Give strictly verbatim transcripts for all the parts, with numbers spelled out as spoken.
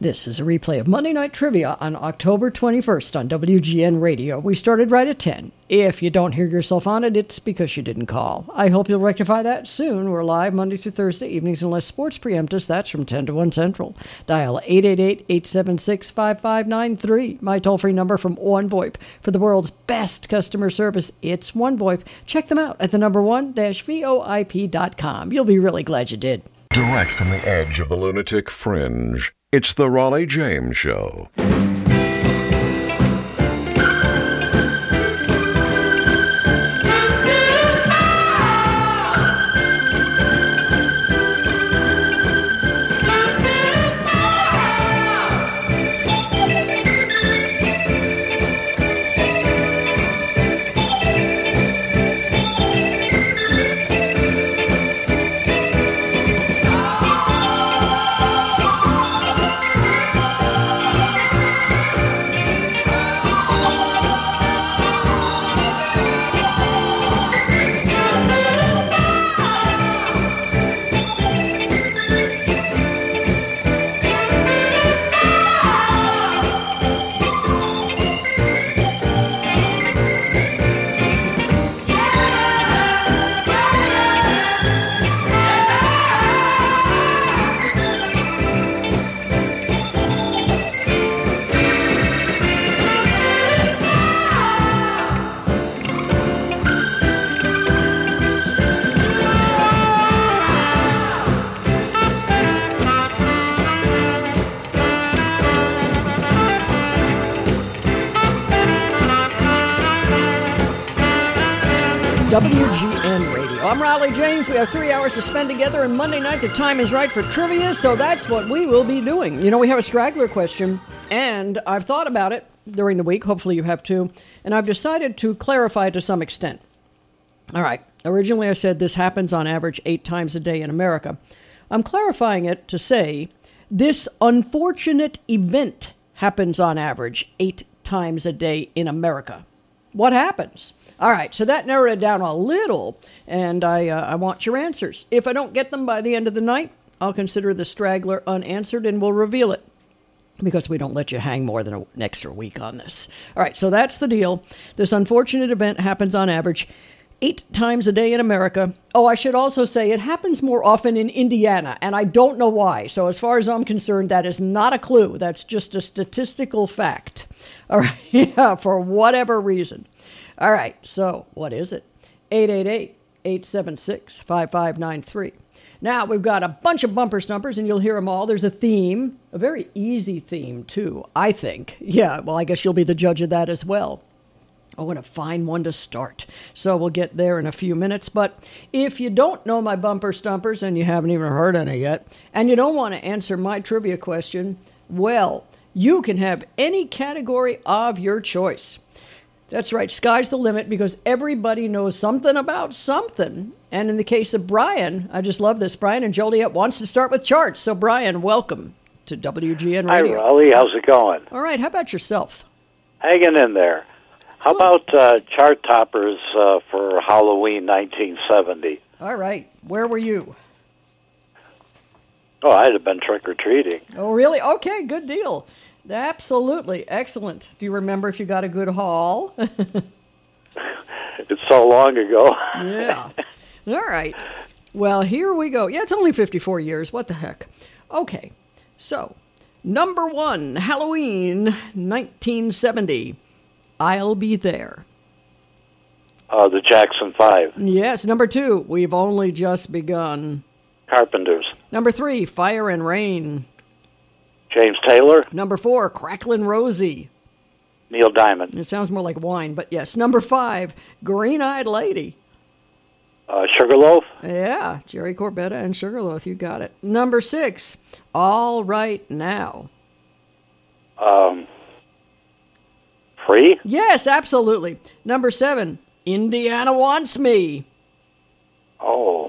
This is a replay of Monday Night Trivia on October twenty-first on W G N Radio. We started right at ten. If you don't hear yourself on it, it's because you didn't call. I hope you'll rectify that soon. We're live Monday through Thursday evenings unless sports preempt us. That's from ten to one Central. Dial eight eight eight, eight seven six, five five nine three. My toll-free number from OneVoIP. For the world's best customer service, it's OneVoIP. Check them out at the number one dash VoIP dot com. You'll be really glad you did. Direct from the edge of the lunatic fringe, it's the Raleigh James Show. W G N Radio. I'm Raleigh James. We have three hours to spend together, and Monday night the time is right for trivia, so that's what we will be doing. You know, we have a straggler question, and I've thought about it during the week. Hopefully you have too. And I've decided to clarify to some extent. All right. Originally I said this happens on average eight times a day in America. I'm clarifying it to say this unfortunate event happens on average eight times a day in America. What happens? All right, so that narrowed it down a little, and I uh, I want your answers. If I don't get them by the end of the night, I'll consider the straggler unanswered, and we'll reveal it, because we don't let you hang more than an extra week on this. All right, so that's the deal. This unfortunate event happens on average eight times a day in America. Oh, I should also say it happens more often in Indiana, and I don't know why. So as far as I'm concerned, that is not a clue. That's just a statistical fact. All right, yeah, for whatever reason. All right, so what is it? eight eight eight, eight seven six, five five nine three. Now, we've got a bunch of bumper stumpers, and you'll hear them all. There's a theme, a very easy theme, too, I think. Yeah, well, I guess you'll be the judge of that as well. I want to find one to start. So we'll get there in a few minutes. But if you don't know my bumper stumpers, and you haven't even heard any yet, and you don't want to answer my trivia question, well, you can have any category of your choice. That's right, sky's the limit, because everybody knows something about something. And in the case of Brian, I just love this. Brian and Joliet wants to start with charts. So Brian, welcome to W G N Radio. Hi, Raleigh. How's it going? All right, how about yourself? Hanging in there. How about uh, chart toppers uh, for Halloween nineteen seventy? All right, where were you? Oh, I'd have been trick-or-treating. Oh, really? Okay, good deal. Absolutely. Excellent. Do you remember if you got a good haul? It's so long ago. Yeah. All right. Well, here we go. Yeah, it's only fifty-four years. What the heck? Okay. So, number one, Halloween nineteen seventy. I'll Be There. Uh, the Jackson Five. Yes. Number two, We've Only Just Begun. Carpenters. Number three, Fire and Rain. James Taylor. Number four, Cracklin' Rosie. Neil Diamond. It sounds more like wine, but yes. Number five, Green-Eyed Lady. Uh, Sugarloaf. Yeah, Jerry Corbetta and Sugarloaf, you got it. Number six, All Right Now. Um, Free? Yes, absolutely. Number seven, Indiana Wants Me. Oh.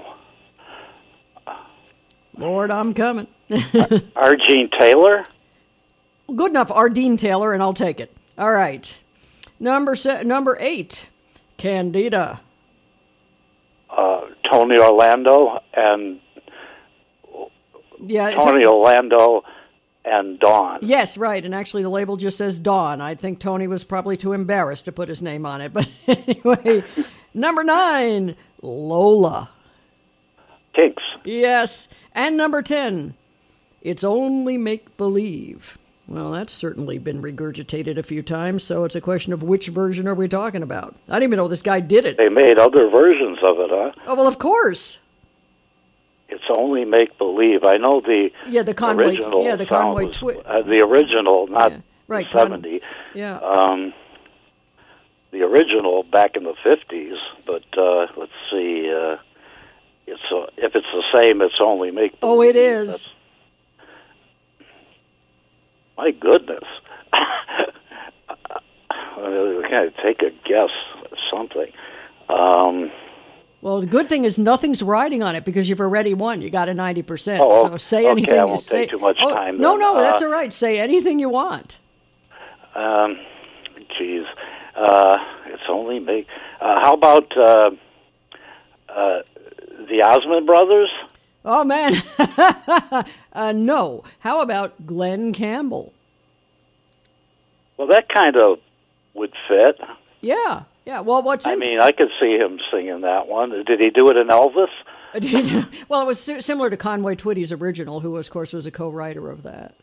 Lord, I'm coming. Argene Taylor? Good enough, Ardeen Taylor, and I'll take it. All right. Number se- number eight, Candida. Uh, Tony Orlando and Yeah, Tony Orlando and Dawn. Yes, right. And actually, the label just says Dawn. I think Tony was probably too embarrassed to put his name on it. But anyway, number nine, Lola. Kinks. Yes. And number ten, It's Only Make Believe. Well, that's certainly been regurgitated a few times, so it's a question of which version are we talking about. I didn't even know this guy did it. They made other versions of it, huh? Oh, well, of course. It's Only Make Believe. I know the yeah, the Conway, original yeah, the sound Conway was, Twitty. uh, the original, not yeah, right, the seventy. Con- yeah. Um, the original back in the fifties, but uh, let's see. Uh, it's uh, if it's the same, it's Only Make Believe. Oh, it is. That's, my goodness. We gotta take a guess or something. Um, well, the good thing is nothing's riding on it because you've already won. You got a ninety percent. Oh, so say okay, anything. I won't you say. take too much oh, time. No, then. no, that's uh, all right. Say anything you want. Um, geez. Uh, it's Only Make... Uh, how about uh, uh, the Osmond Brothers? Oh, man. uh, no. How about Glenn Campbell? Well, that kind of would fit. Yeah. Yeah. Well, what's I in... mean, I could see him singing that one. Did he do it in Elvis? Well, it was similar to Conway Twitty's original, who, of course, was a co-writer of that.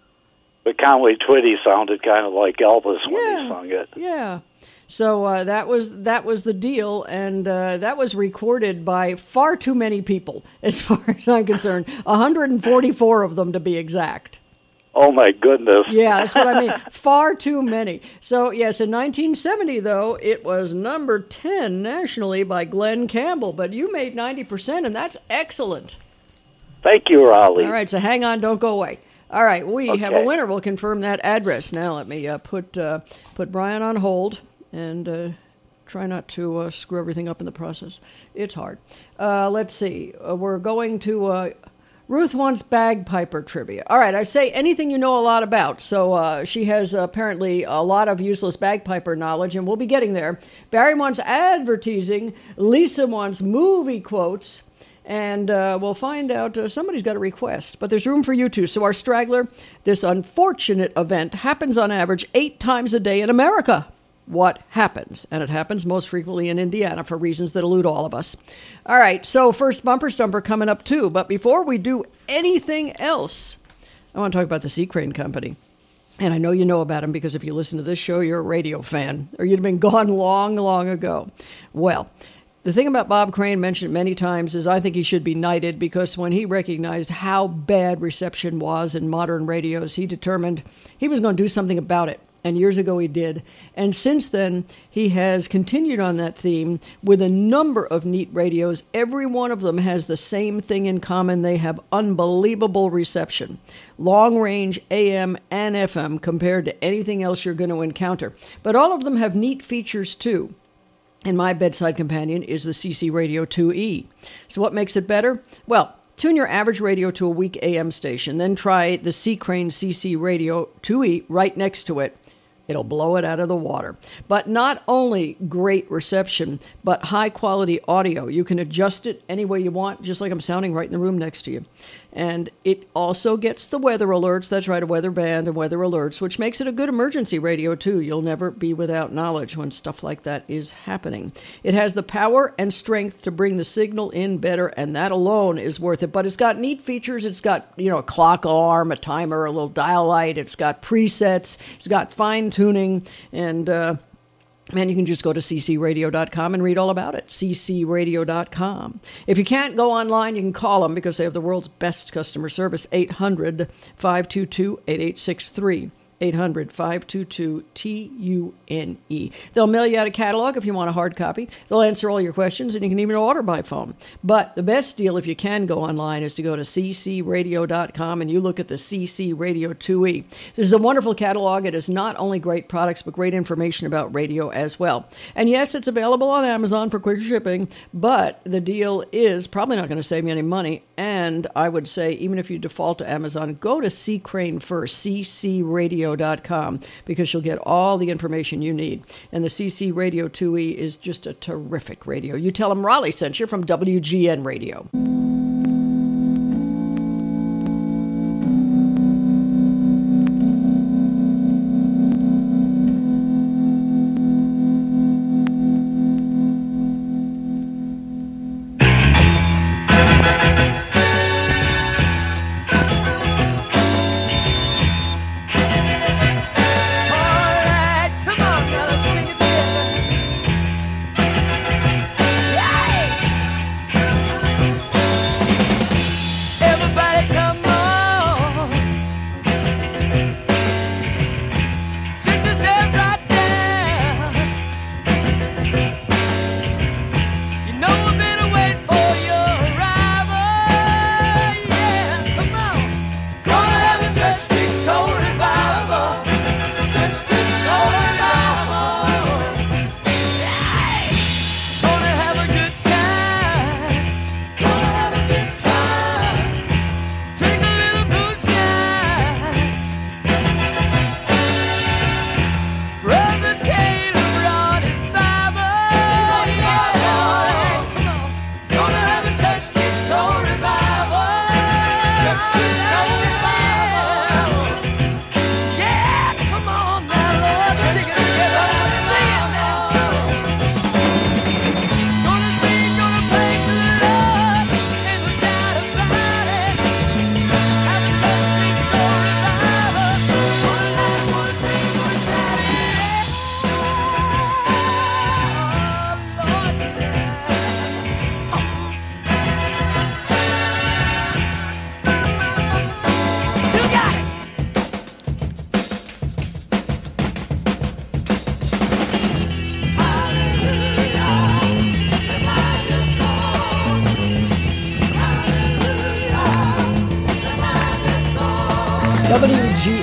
But Conway Twitty sounded kind of like Elvis when yeah. he sung it. Yeah. So uh, that was that was the deal, and uh, that was recorded by far too many people, as far as I'm concerned. one hundred forty-four of them, to be exact. Oh, my goodness. Yeah, that's what I mean. Far too many. So, yes, in nineteen seventy, though, it was number ten nationally by Glenn Campbell. But you made ninety percent, and that's excellent. Thank you, Raleigh. All right, so hang on, don't go away. All right, we okay. have a winner. We'll confirm that address. Now let me uh, put uh, put Brian on hold and uh, try not to uh, screw everything up in the process. It's hard. Uh, let's see. Uh, we're going to... Uh, Ruth wants bagpiper trivia. All right, I say anything you know a lot about. So uh, she has uh, apparently a lot of useless bagpiper knowledge, and we'll be getting there. Barry wants advertising. Lisa wants movie quotes. And uh, we'll find out, uh, somebody's got a request, but there's room for you too. So our straggler, this unfortunate event happens on average eight times a day in America. What happens? And it happens most frequently in Indiana for reasons that elude all of us. All right, so first bumper stumper coming up too. But before we do anything else, I want to talk about the Sea Crane Company. And I know you know about them because if you listen to this show, you're a radio fan, or you'd have been gone long, long ago. Well, the thing about Bob Crane, mentioned many times, is I think he should be knighted because when he recognized how bad reception was in modern radios, he determined he was going to do something about it. And years ago he did. And since then, he has continued on that theme with a number of neat radios. Every one of them has the same thing in common. They have unbelievable reception. Long range A M and F M compared to anything else you're going to encounter. But all of them have neat features too. And my bedside companion is the C C Radio two E. So what makes it better? Well, tune your average radio to a weak A M station, then try the Sea Crane C C Radio two E right next to it. It'll blow it out of the water. But not only great reception, but high-quality audio. You can adjust it any way you want, just like I'm sounding right in the room next to you. And it also gets the weather alerts. That's right, a weather band and weather alerts, which makes it a good emergency radio, too. You'll never be without knowledge when stuff like that is happening. It has the power and strength to bring the signal in better, and that alone is worth it. But it's got neat features. It's got, you know, a clock alarm, a timer, a little dial light. It's got presets. It's got fine-tuning, and... Uh, Man, you can just go to c c radio dot com and read all about it. c c radio dot com. If you can't go online, you can call them because they have the world's best customer service, eight hundred, five two two, eight eight six three. eight hundred, five two two, T U N E. They'll mail you out a catalog if you want a hard copy. They'll answer all your questions, and you can even order by phone. But the best deal, if you can go online, is to go to c c radio dot com and you look at the C C Radio two E. This is a wonderful catalog. It is not only great products, but great information about radio as well. And yes, it's available on Amazon for quick shipping, but the deal is probably not going to save you any money. And I would say, even if you default to Amazon, go to Sea Crane first, c c radio dot com, because you'll get all the information you need. And the C C Radio two E is just a terrific radio. You tell them Raleigh sent you from W G N Radio.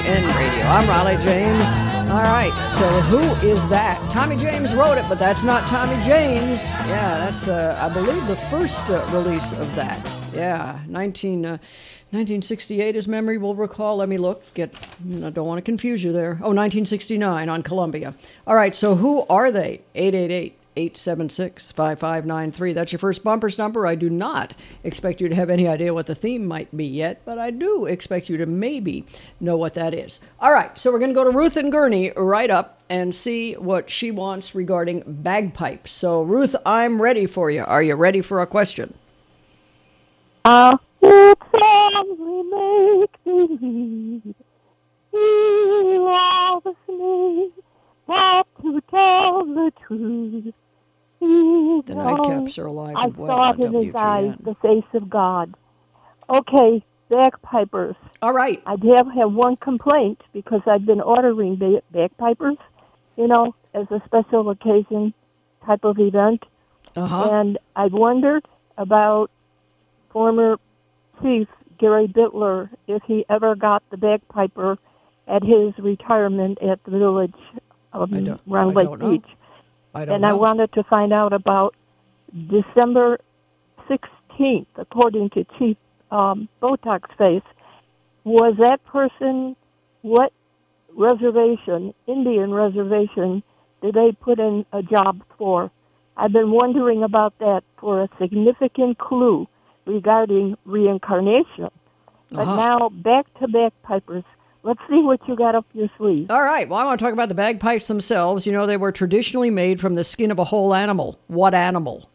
N Radio. I'm Raleigh James. All right, so who is that? Tommy James wrote it, but that's not Tommy James. Yeah, that's, uh, I believe, the first uh, release of that. Yeah, nineteen, uh, nineteen sixty-eight, as memory will recall. Let me look. Get, I don't want to confuse you there. Oh, nineteen sixty-nine on Columbia. All right, so who are they? eight eight eight, eight seven six, five five nine three. That's your first bumpers number. I do not expect you to have any idea what the theme might be yet, but I do expect you to maybe know what that is. All right, so we're going to go to Ruth and Gurney right up and see what she wants regarding bagpipes. So, Ruth, I'm ready for you. Are you ready for a question? Uh, it's only make me he loves me, not to tell the truth. He The Nightcaps are alive I and well saw on in his W G eyes N. the face of God. Okay, bagpipers. All right. I did have one complaint because I've been ordering ba- bagpipers, you know, as a special occasion type of event. Uh-huh. And I wondered about former chief Gary Bittler if he ever got the bagpiper at his retirement at the village of I don't- Round I Lake don't know. Beach. I don't And know. I wanted to find out about December sixteenth, according to Chief um, Botox Face. Was that person, what reservation, Indian reservation, did they put in a job for? I've been wondering about that for a significant clue regarding reincarnation. But Uh-huh. now, back to bagpipers. Let's see what you got up your sleeve. All right. Well, I want to talk about the bagpipes themselves. You know, they were traditionally made from the skin of a whole animal. What animal?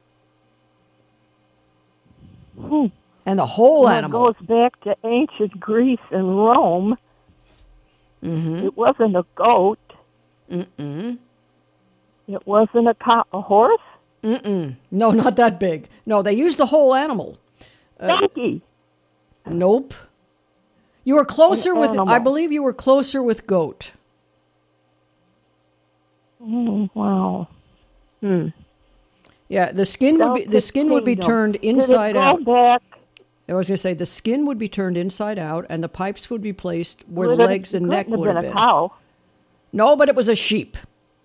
Hmm. And the whole Well, animal. It goes back to ancient Greece and Rome. Mm-hmm. It wasn't a goat. Mm-mm. It wasn't a, co- a horse. Mm-mm. No, not that big. No, they used the whole animal. Uh, Donkey. Nope. You were closer An with, animal. I believe you were closer with goat. Mm, wow. Hmm. Yeah, the skin would be the skin would be Kingdom. turned Did inside it go out. back? I was going to say the skin would be turned inside out, and the pipes would be placed where Would the it- legs and it neck couldn't would have been been. a cow. No, but it was a sheep.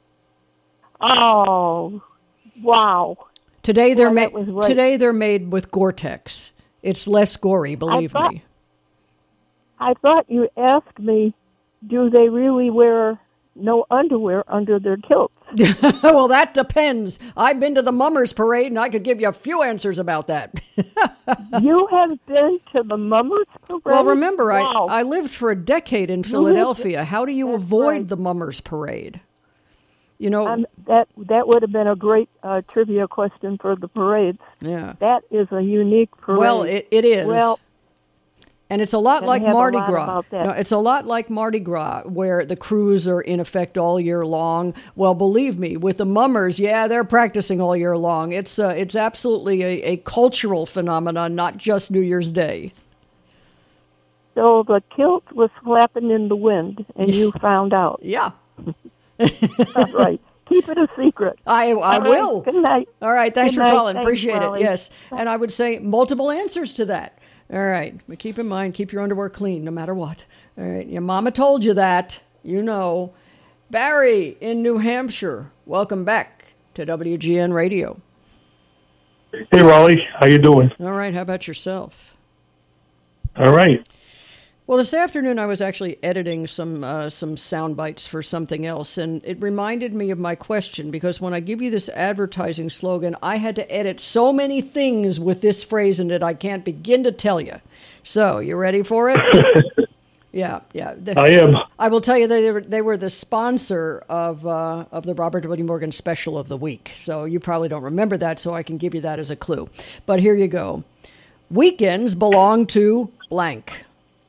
Oh, wow. Today they're Well, made. that was right. Today they're made with Gore-Tex. It's less gory, believe thought- me. I thought you asked me, do they really wear no underwear under their kilts? Well, that depends. I've been to the Mummers Parade, and I could give you a few answers about that. You have been to the Mummers Parade? Well, remember, wow. I, I lived for a decade in Philadelphia. How do you That's avoid right. the Mummers Parade? You know, Um, that that would have been a great uh, trivia question for the parades. yeah. That is a unique parade. Well, it, it is. Well, And it's a lot And like we have a Mardi lot Gras. about that. No, it's a lot like Mardi Gras, where the crews are in effect all year long. Well, believe me, with the Mummers, yeah, they're practicing all year long. It's uh, it's absolutely a, a cultural phenomenon, not just New Year's Day. so the kilt was flapping in the wind, and you found out. Yeah, All right. Keep it a secret. I I All right. will. Good night. All right, thanks Good for night. calling. Thanks, Appreciate Raleigh. it. Yes, and I would say multiple answers to that. All right, but keep in mind, keep your underwear clean no matter what. All right, your mama told you that. You know. Barry in New Hampshire, welcome back to W G N Radio. Hey, Raleigh. How you doing? All right, how about yourself? All right. Well, this afternoon I was actually editing some uh, some sound bites for something else, and it reminded me of my question, because when I give you this advertising slogan, I had to edit so many things with this phrase in it I can't begin to tell you. So, you ready for it? yeah, yeah. The- I am. I will tell you that they were, they were the sponsor of uh, of the Robert W. Morgan Special of the Week. So you probably don't remember that, so I can give you that as a clue. But here you go. Weekends belong to blank.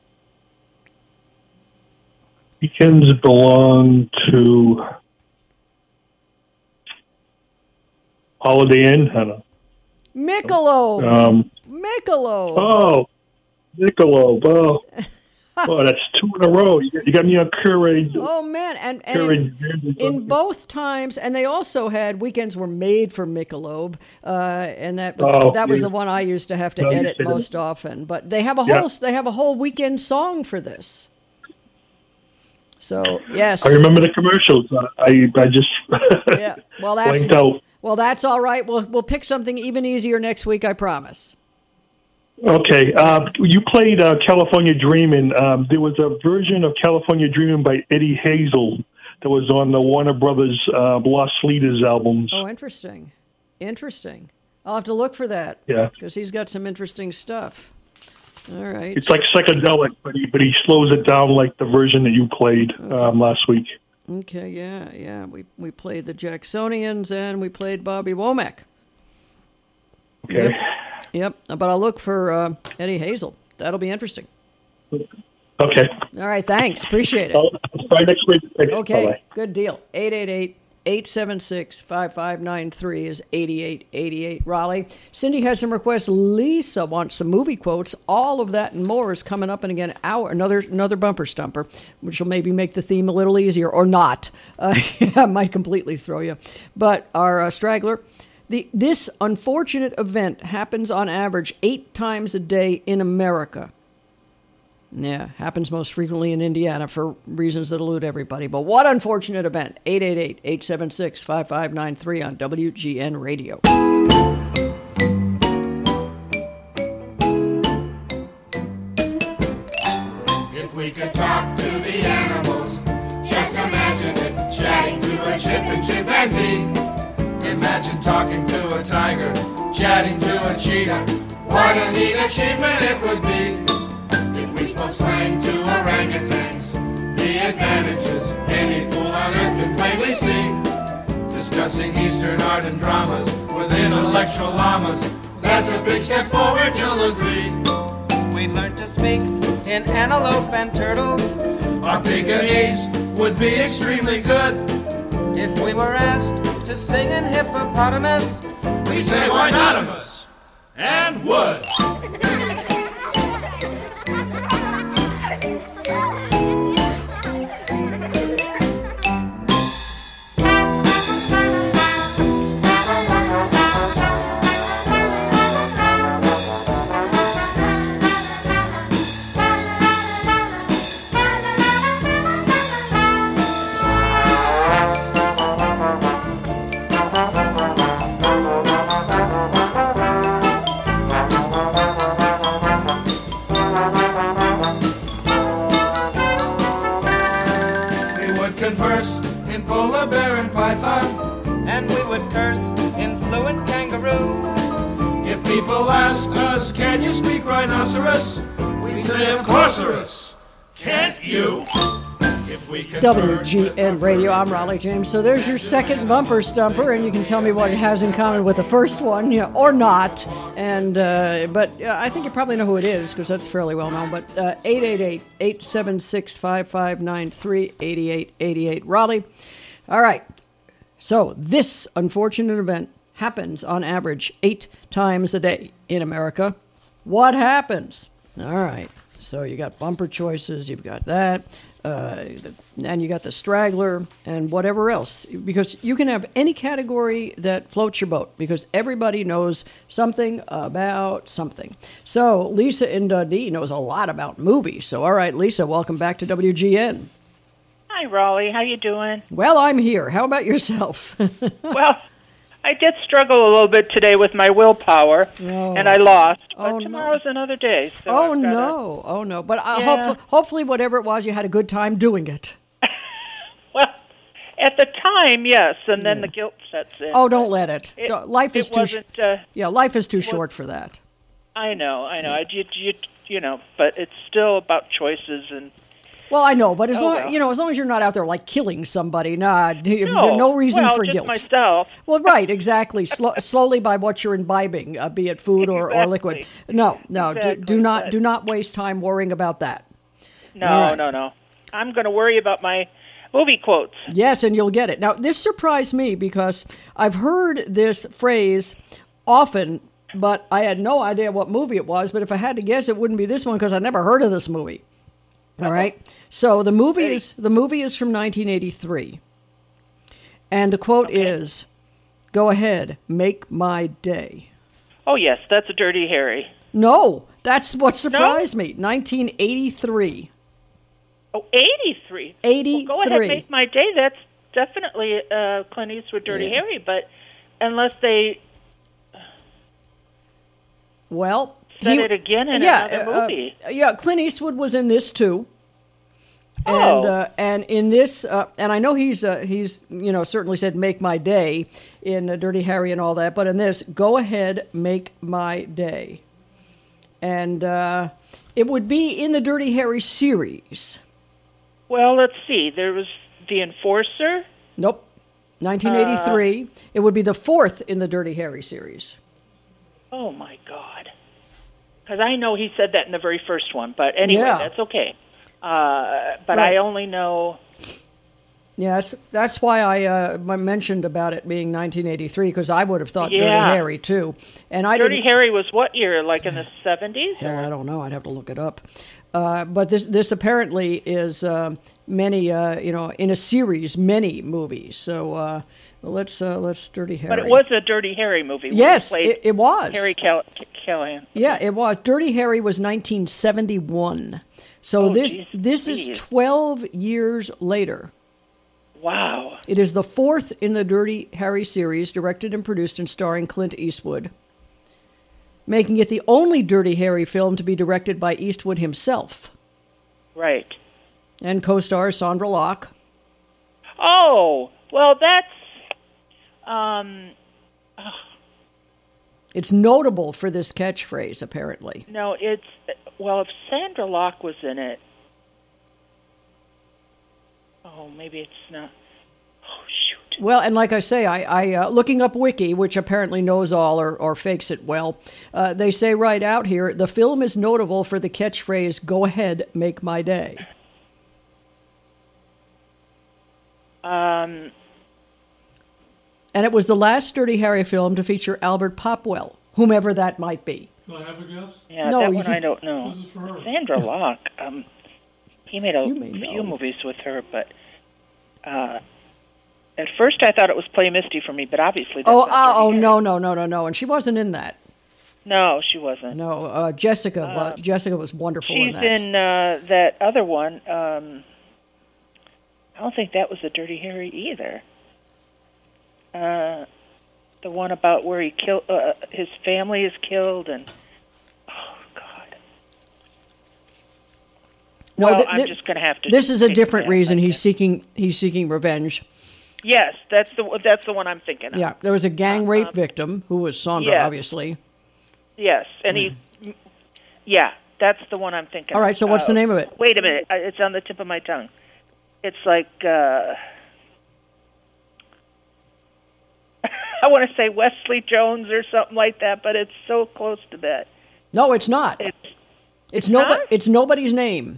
Weekends belong to Holiday Inn. I don't know. Michelob. Um, Michelob. oh, Michelob. Oh, oh, that's two in a row. You got, you got me on Courage. Oh, man. And, and Courage. in, in both times, and they also had weekends were made for Michelob, uh, and that was Oh, that was yeah. the one I used to have to No, you edit said it. most often. But they have a Yeah. whole they have a whole weekend song for this. So, yes. I remember the commercials. I I just yeah. Well, that's blanked out. Well, that's all right. We'll we'll pick something even easier next week, I promise. Okay. Uh, you played uh, California Dreamin'. Um, there was a version of California Dreamin' by Eddie Hazel that was on the Warner Brothers uh, Lost Leaders albums. Oh, interesting. Interesting. I'll have to look for that. Yeah. Because he's got some interesting stuff. All right. It's like psychedelic, but he but he slows it down like the version that you played Okay. um, last week. Okay, yeah, yeah. We we played the Jacksonians and we played Bobby Womack. Okay. Yep. Yep. But I'll look for uh, Eddie Hazel. That'll be interesting. Okay. All right, thanks. Appreciate it. I'll, I'll try next week. Thanks. Okay, Bye-bye. good deal. eight eight eight, eight seven six, five five nine three is eighty-eight eighty-eight Raleigh. Cindy has some requests. Lisa wants some movie quotes. All of that and more is coming up in again hour. Another another bumper stumper, which will maybe make the theme a little easier or not. Uh, yeah, might completely throw you. But our uh, straggler, the this unfortunate event happens on average eight times a day in America. Yeah, happens most frequently in Indiana for reasons that elude everybody. But what unfortunate event. eight eight eight, eight seven six, five five nine three on W G N Radio. If we could talk to the animals, just imagine it, chatting to a chip and chimpanzee. Imagine talking to a tiger, chatting to a cheetah. What a neat achievement it would be. We spoke slang to orangutans, the advantages any fool on earth can plainly see. Discussing Eastern art and dramas with intellectual llamas, that's a big step forward, you'll agree. We'd learn to speak in antelope and turtle. Our Pekingese would be extremely good. If we were asked to sing in hippopotamus, we'd say why notamus, and would. and we would curse in fluent kangaroo. If people ask us, can you speak rhinoceros? We'd say, of course, can't you? If we W G N Radio, I'm Raleigh James. So there's your second bumper stumper, and you can tell me what it has in common with the first one, you know, or not. And uh, but uh, I think you probably know who it is because that's fairly well known. But uh, eight eight eight, eight seven six, five five nine three, eighty-eight eighty-eight Raleigh. All right. So this unfortunate event happens on average eight times a day in America. What happens? All right. So you got bumper choices. You've got that. Uh, and you got the straggler and whatever else, because you can have any category that floats your boat because everybody knows something about something. So Lisa in Dundee knows a lot about movies. So all right, Lisa, welcome back to W G N. Hi, Raleigh. How you doing? Well, I'm here. How about yourself? Well, I did struggle a little bit today with my willpower, oh. and I lost. But oh, tomorrow's no. another day. So oh, I've gotta... no. Oh, no. But uh, Yeah. hopefully, hopefully, whatever it was, you had a good time doing it. Well, at the time, yes, and then Yeah. the guilt sets in. Oh, don't let it. It, Don't- life is it too sh- wasn't, uh, Yeah, life is too was- short for that. I know, I know. I, you, you, you know, but it's still about choices and... Well, I know, but as Oh, long well. you know, as long as you're not out there like killing somebody, nah, you- No, no reason well, for just guilt. myself. Well, right, exactly. Slo- slowly by what you're imbibing, uh, be it food or, or liquid. Exactly. No, no, Exactly, do, do not but- do not waste time worrying about that. No, All right. no, no. I'm going to worry about my movie quotes. Yes, and you'll get it. Now, this surprised me because I've heard this phrase often, but I had no idea what movie it was. But if I had to guess, it wouldn't be this one because I never heard of this movie. All right. So the movie Ready. is the movie is from nineteen eighty-three, and the quote Okay. is, "Go ahead, make my day." Oh, yes, that's a Dirty Harry. No, that's what surprised me. nineteen eighty-three. Oh, eighty-three. eighty-three. Well, go ahead, make my day. That's definitely uh, Clint Eastwood, Dirty Yeah. Harry. But unless they well, said he- it again in yeah, another uh, movie. yeah, Clint Eastwood was in this too. Oh. And uh, and in this, uh, and I know he's uh, he's you know certainly said "make my day" in uh, Dirty Harry and all that, but in this, go ahead, make my day, and uh, it would be in the Dirty Harry series. Well, let's see. There was The Enforcer. Nope, nineteen eighty-three. Uh, it would be the fourth in the Dirty Harry series. Oh my God! Because I know he said that in the very first one, but anyway, Yeah. that's okay. Uh, but Right. I only know. Yeah, that's, that's why I uh, m- mentioned about it being nineteen eighty-three, because I would have thought Dirty Yeah. Harry too. And I Dirty didn't, Harry was what year? Like in the seventies? Hell, I don't know. I'd have to look it up. Uh, but this this apparently is uh, many, uh, you know, in a series, many movies. So uh, well, let's uh, let's Dirty Harry. But it was a Dirty Harry movie. where he Yes, played it, it was. Harry Call- Callahan. Yeah, it was. Dirty Harry was nineteen seventy-one. So Oh, this geez, this is please. twelve years later. Wow. It is the fourth in the Dirty Harry series, directed and produced and starring Clint Eastwood, making it the only Dirty Harry film to be directed by Eastwood himself. Right. And co-stars Sandra Locke. Oh, well, that's. Um, It's notable for this catchphrase, apparently. no, it's. Well, if Sandra Locke was in it. Oh, maybe it's not. Oh, shoot. Well, and like I say, I, I uh, looking up Wiki, which apparently knows all or, or fakes it well, uh, they say right out here, the film is notable for the catchphrase, "Go ahead, make my day." Um, And it was the last Dirty Harry film to feature Albert Popwell, whomever that might be. Can I have a guess? yeah, No, that you- one I don't know. This is for her. Sandra Locke. Um, he made a You may few know. movies with her, but uh, at first I thought it was Play Misty for me, but obviously that's Oh, not oh, Dirty oh Harry. no, no, no, no, no. And she wasn't in that. No, she wasn't. No, uh, Jessica. wa- Jessica was wonderful in She's that. in uh, that other one. Um, I don't think that was a Dirty Harry either. Uh, the one about where he killed uh, his family is killed, and oh God. No, well, th- I'm th- just going to have to. This is a take different that, reason I he's guess. seeking he's seeking revenge. Yes, that's the that's the one I'm thinking of. Yeah, there was a gang rape um, victim who was Sandra, yeah. obviously. Yes, and he. Yeah, that's the one I'm thinking. All right, of. so what's the Uh, name of it? Wait a minute, uh, it's on the tip of my tongue. It's like. Uh, I want to say Wesley Jones or something like that, but it's so close to that. No, it's not. It's It's it's nobody. not? It's nobody's name.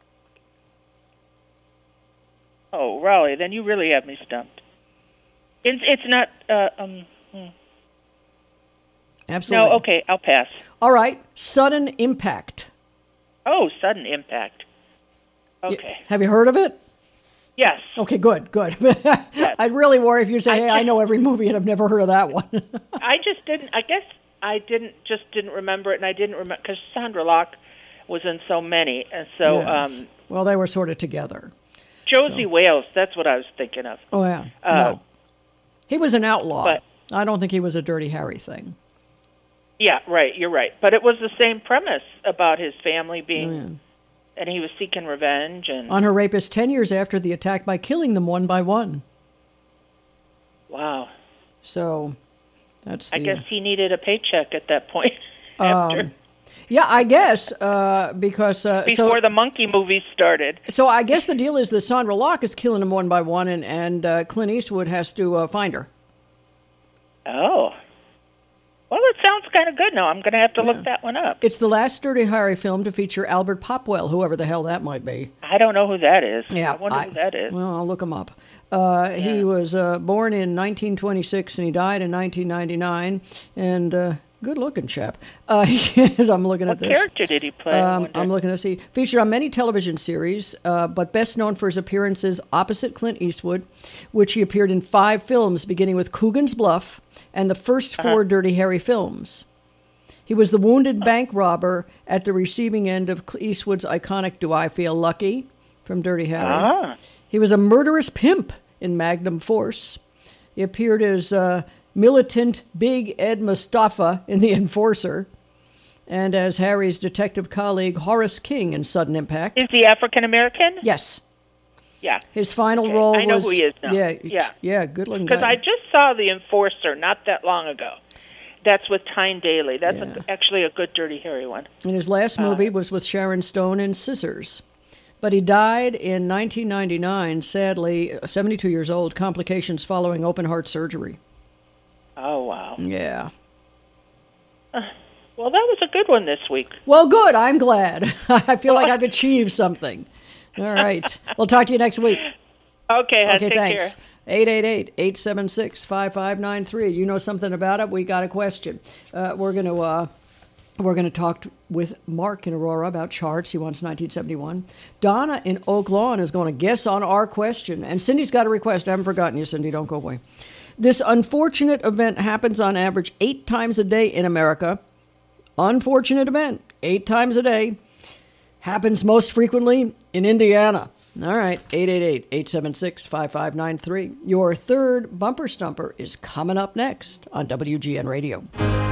oh, Raleigh. Then you really have me stumped. It's it's not. Uh, um. hmm. Absolutely. No, okay, I'll pass. All right. Sudden Impact. Oh, Sudden Impact. Okay. Have you heard of it? Yes. Okay, good, good. I'd really worry if you say, "Hey, I know every movie and I've never heard of that one." I just didn't. I guess I didn't. Just didn't remember it, and I didn't remember because Sandra Locke was in so many, and so Yes. um, Well, they were sort of together. Josie Wales. That's what I was thinking of. Oh yeah. Uh, no. He was an outlaw. but- I don't think he was a Dirty Harry thing. Yeah, right. You're right. But it was the same premise about his family being, Oh, yeah. and he was seeking revenge, and On her rapist ten years after the attack by killing them one by one. wow. So that's the, I guess he needed a paycheck at that point. after um, yeah, I guess uh, because uh, before so the monkey movies started. so I guess the deal is that Sandra Locke is killing them one by one, and and uh, Clint Eastwood has to uh, find her. Oh. Well, it sounds kind of good now. I'm going to have to look that one up. It's the last Dirty Harry film to feature Albert Popwell, whoever the hell that might be. I don't know who that is. Yeah, I wonder I- who that is. Well, I'll look him up. Uh, He was uh, born in nineteen twenty-six and he died in nineteen ninety-nine. And uh, good-looking chap. Uh, as I'm looking What at this. character did he play? I Um, wonder? I'm looking to see. Featured on many television series, uh, but best known for his appearances opposite Clint Eastwood, which he appeared in five films, beginning with Coogan's Bluff and the first four Dirty Harry films. He was the wounded bank robber at the receiving end of Eastwood's iconic Do I Feel Lucky? from Dirty Harry. Ah. He was a murderous pimp in Magnum Force. He appeared as uh, militant Big Ed Mustafa in The Enforcer, and as Harry's detective colleague Horace King in Sudden Impact. Is he African American? Yes. Yeah. His final Okay, role I know was... who he is now. Yeah, Yeah. yeah, good-looking Because guy. I just saw The Enforcer not that long ago. That's with Tyne Daly. That's Yeah. a, actually a good Dirty Harry one. And his last movie was with Sharon Stone in Scissors. But he died in nineteen ninety-nine, sadly, seventy-two years old, complications following open heart surgery. Oh, wow. Yeah. Uh, well, that was a good one this week. Well, good. I'm glad. I feel like I've achieved something. All right. We'll talk to you next week. Okay, hon, Okay, take thanks. care. eight eight eight, eight seven six, five five nine three. You know something about it? We got a question. Uh, we're going to uh, we're going to talk t- with Mark in Aurora about charts. He wants nineteen seventy-one. Donna in Oak Lawn is going to guess on our question. And Cindy's got a request. I haven't forgotten you, Cindy. Don't go away. This unfortunate event happens on average eight times a day in America. Unfortunate event, eight times a day. Happens most frequently in Indiana. All right, eight eight eight, eight seven six, five five nine three. Your third bumper stumper is coming up next on W G N Radio.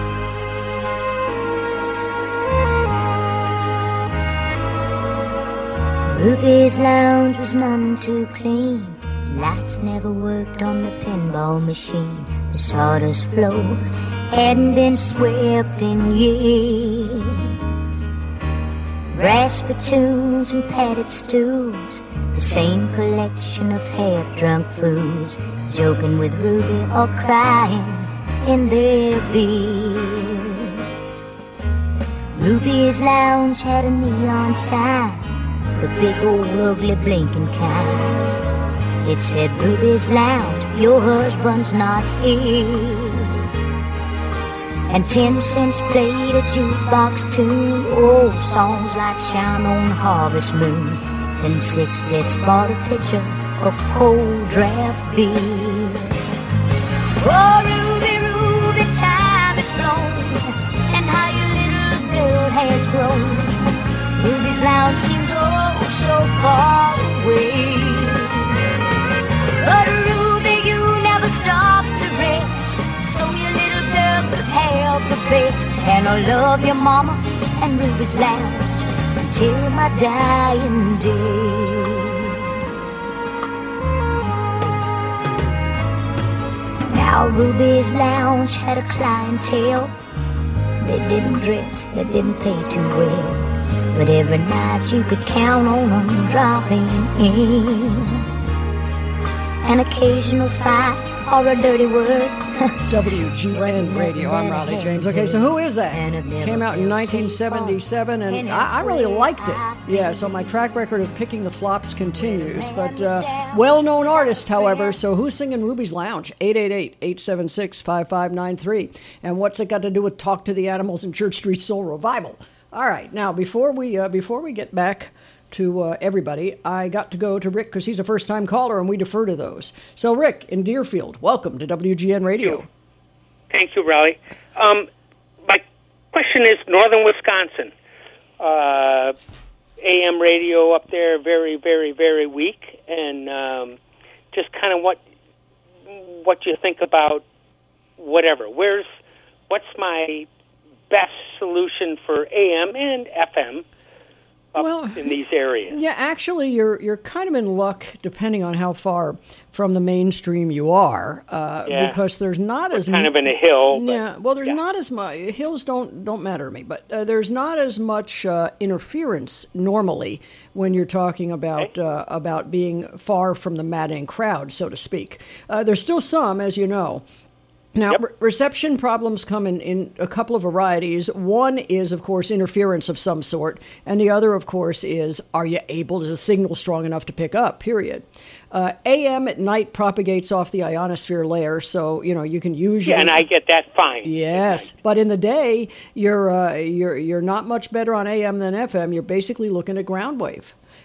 Ruby's lounge was none too clean. Lights never worked on the pinball machine. The sawdust floor hadn't been swept in years. Brass spittoons and padded stools, the same collection of half-drunk fools, joking with Ruby or crying in their beers. Ruby's lounge had a neon sign, the big old ugly blinking kind. It said, Ruby's lounge, your husband's not here. And ten cents played a jukebox tune, old songs like Shine on Harvest Moon. And sixpence bought a pitcher of cold draft beer. Oh, Ruby, Ruby, time has flown, and how your little girl has grown. Ruby's lounge seems oh so far away. But Ruby, you never stop to rest, so your little girl could have the best. And I love your mama and Ruby's lounge until my dying day. Now Ruby's lounge had a clientele. They didn't dress, they didn't pay too well, but every night you could count on them dropping in. An occasional fight or a dirty word. W G N Radio. I'm Raleigh James. Okay, so who is that? Came out in nineteen seventy-seven, and I, I really liked it. Yeah, so my track record of picking the flops continues. But uh, well-known artist, however. So who's singing Ruby's Lounge? eight eight eight, eight seven six, five five nine three. And what's it got to do with Talk to the Animals and Church Street Soul Revival? All right, now before we uh, before we get back to uh, everybody, I got to go to Rick because he's a first-time caller, and we defer to those. So, Rick in Deerfield, welcome to W G N Radio. Thank you, Raleigh. Um, my question is northern Wisconsin. Uh, A M radio up there, very, very, very weak, and um, just kind of what what you think about whatever. Where's what's my best solution for A M and F M? Up well, in these areas. Yeah, actually, you're you're kind of in luck, depending on how far from the mainstream you are, uh, yeah. because there's not We're as kind m- of in a hill. But, yeah, well, there's yeah. not as much hills don't don't matter to me, but uh, there's not as much uh, interference normally when you're talking about okay. uh, about being far from the madding crowd, so to speak. Uh, there's still some, as you know. Now, yep. re- reception problems come in, in a couple of varieties. One is, of course, interference of some sort. And the other, of course, is, are you able to signal strong enough to pick up, period. Uh, A M at night propagates off the ionosphere layer, so, you know, you can usually... Yeah, and I get that fine. Yes, but in the day, you're, uh, you're, you're not much better on A M than F M. You're basically looking at ground wave.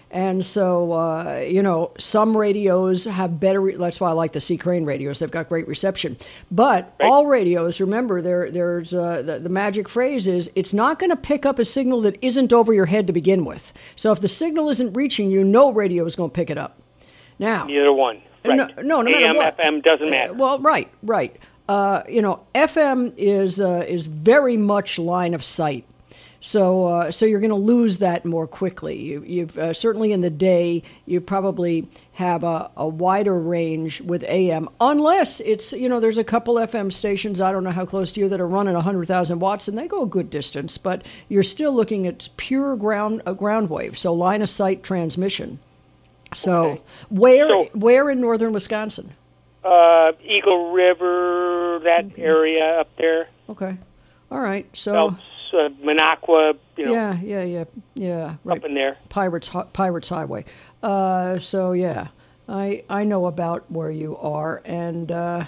And so, uh, you know, some radios have better, re- that's why I like the C. Crane radios. They've got great reception. But Right. all radios, remember, there, there's uh, the, the magic phrase is, it's not going to pick up a signal that isn't over your head to begin with. So if the signal isn't reaching you, no radio is going to pick it up. Now, Neither one. Right. no, no, no matter A M, what. F M doesn't matter. Uh, well, right, right. Uh, you know, F M is uh, is very much line of sight. So, uh, so you're going to lose that more quickly. You, you've uh, certainly in the day, you probably have a, a wider range with A M, unless it's, you know, there's a couple F M stations, I don't know how close to you, that are running one hundred thousand watts, and they go a good distance, but you're still looking at pure ground uh, ground wave, so line of sight transmission. So, Okay. where So- where in northern Wisconsin? Uh, Eagle River, that area up there. Okay, all right. So. Phelps, uh, Minocqua, you know, Yeah, yeah, yeah, yeah. Right. up in there. Pirates, Hi- Pirates Highway. Uh, so yeah, I I know about where you are, and uh,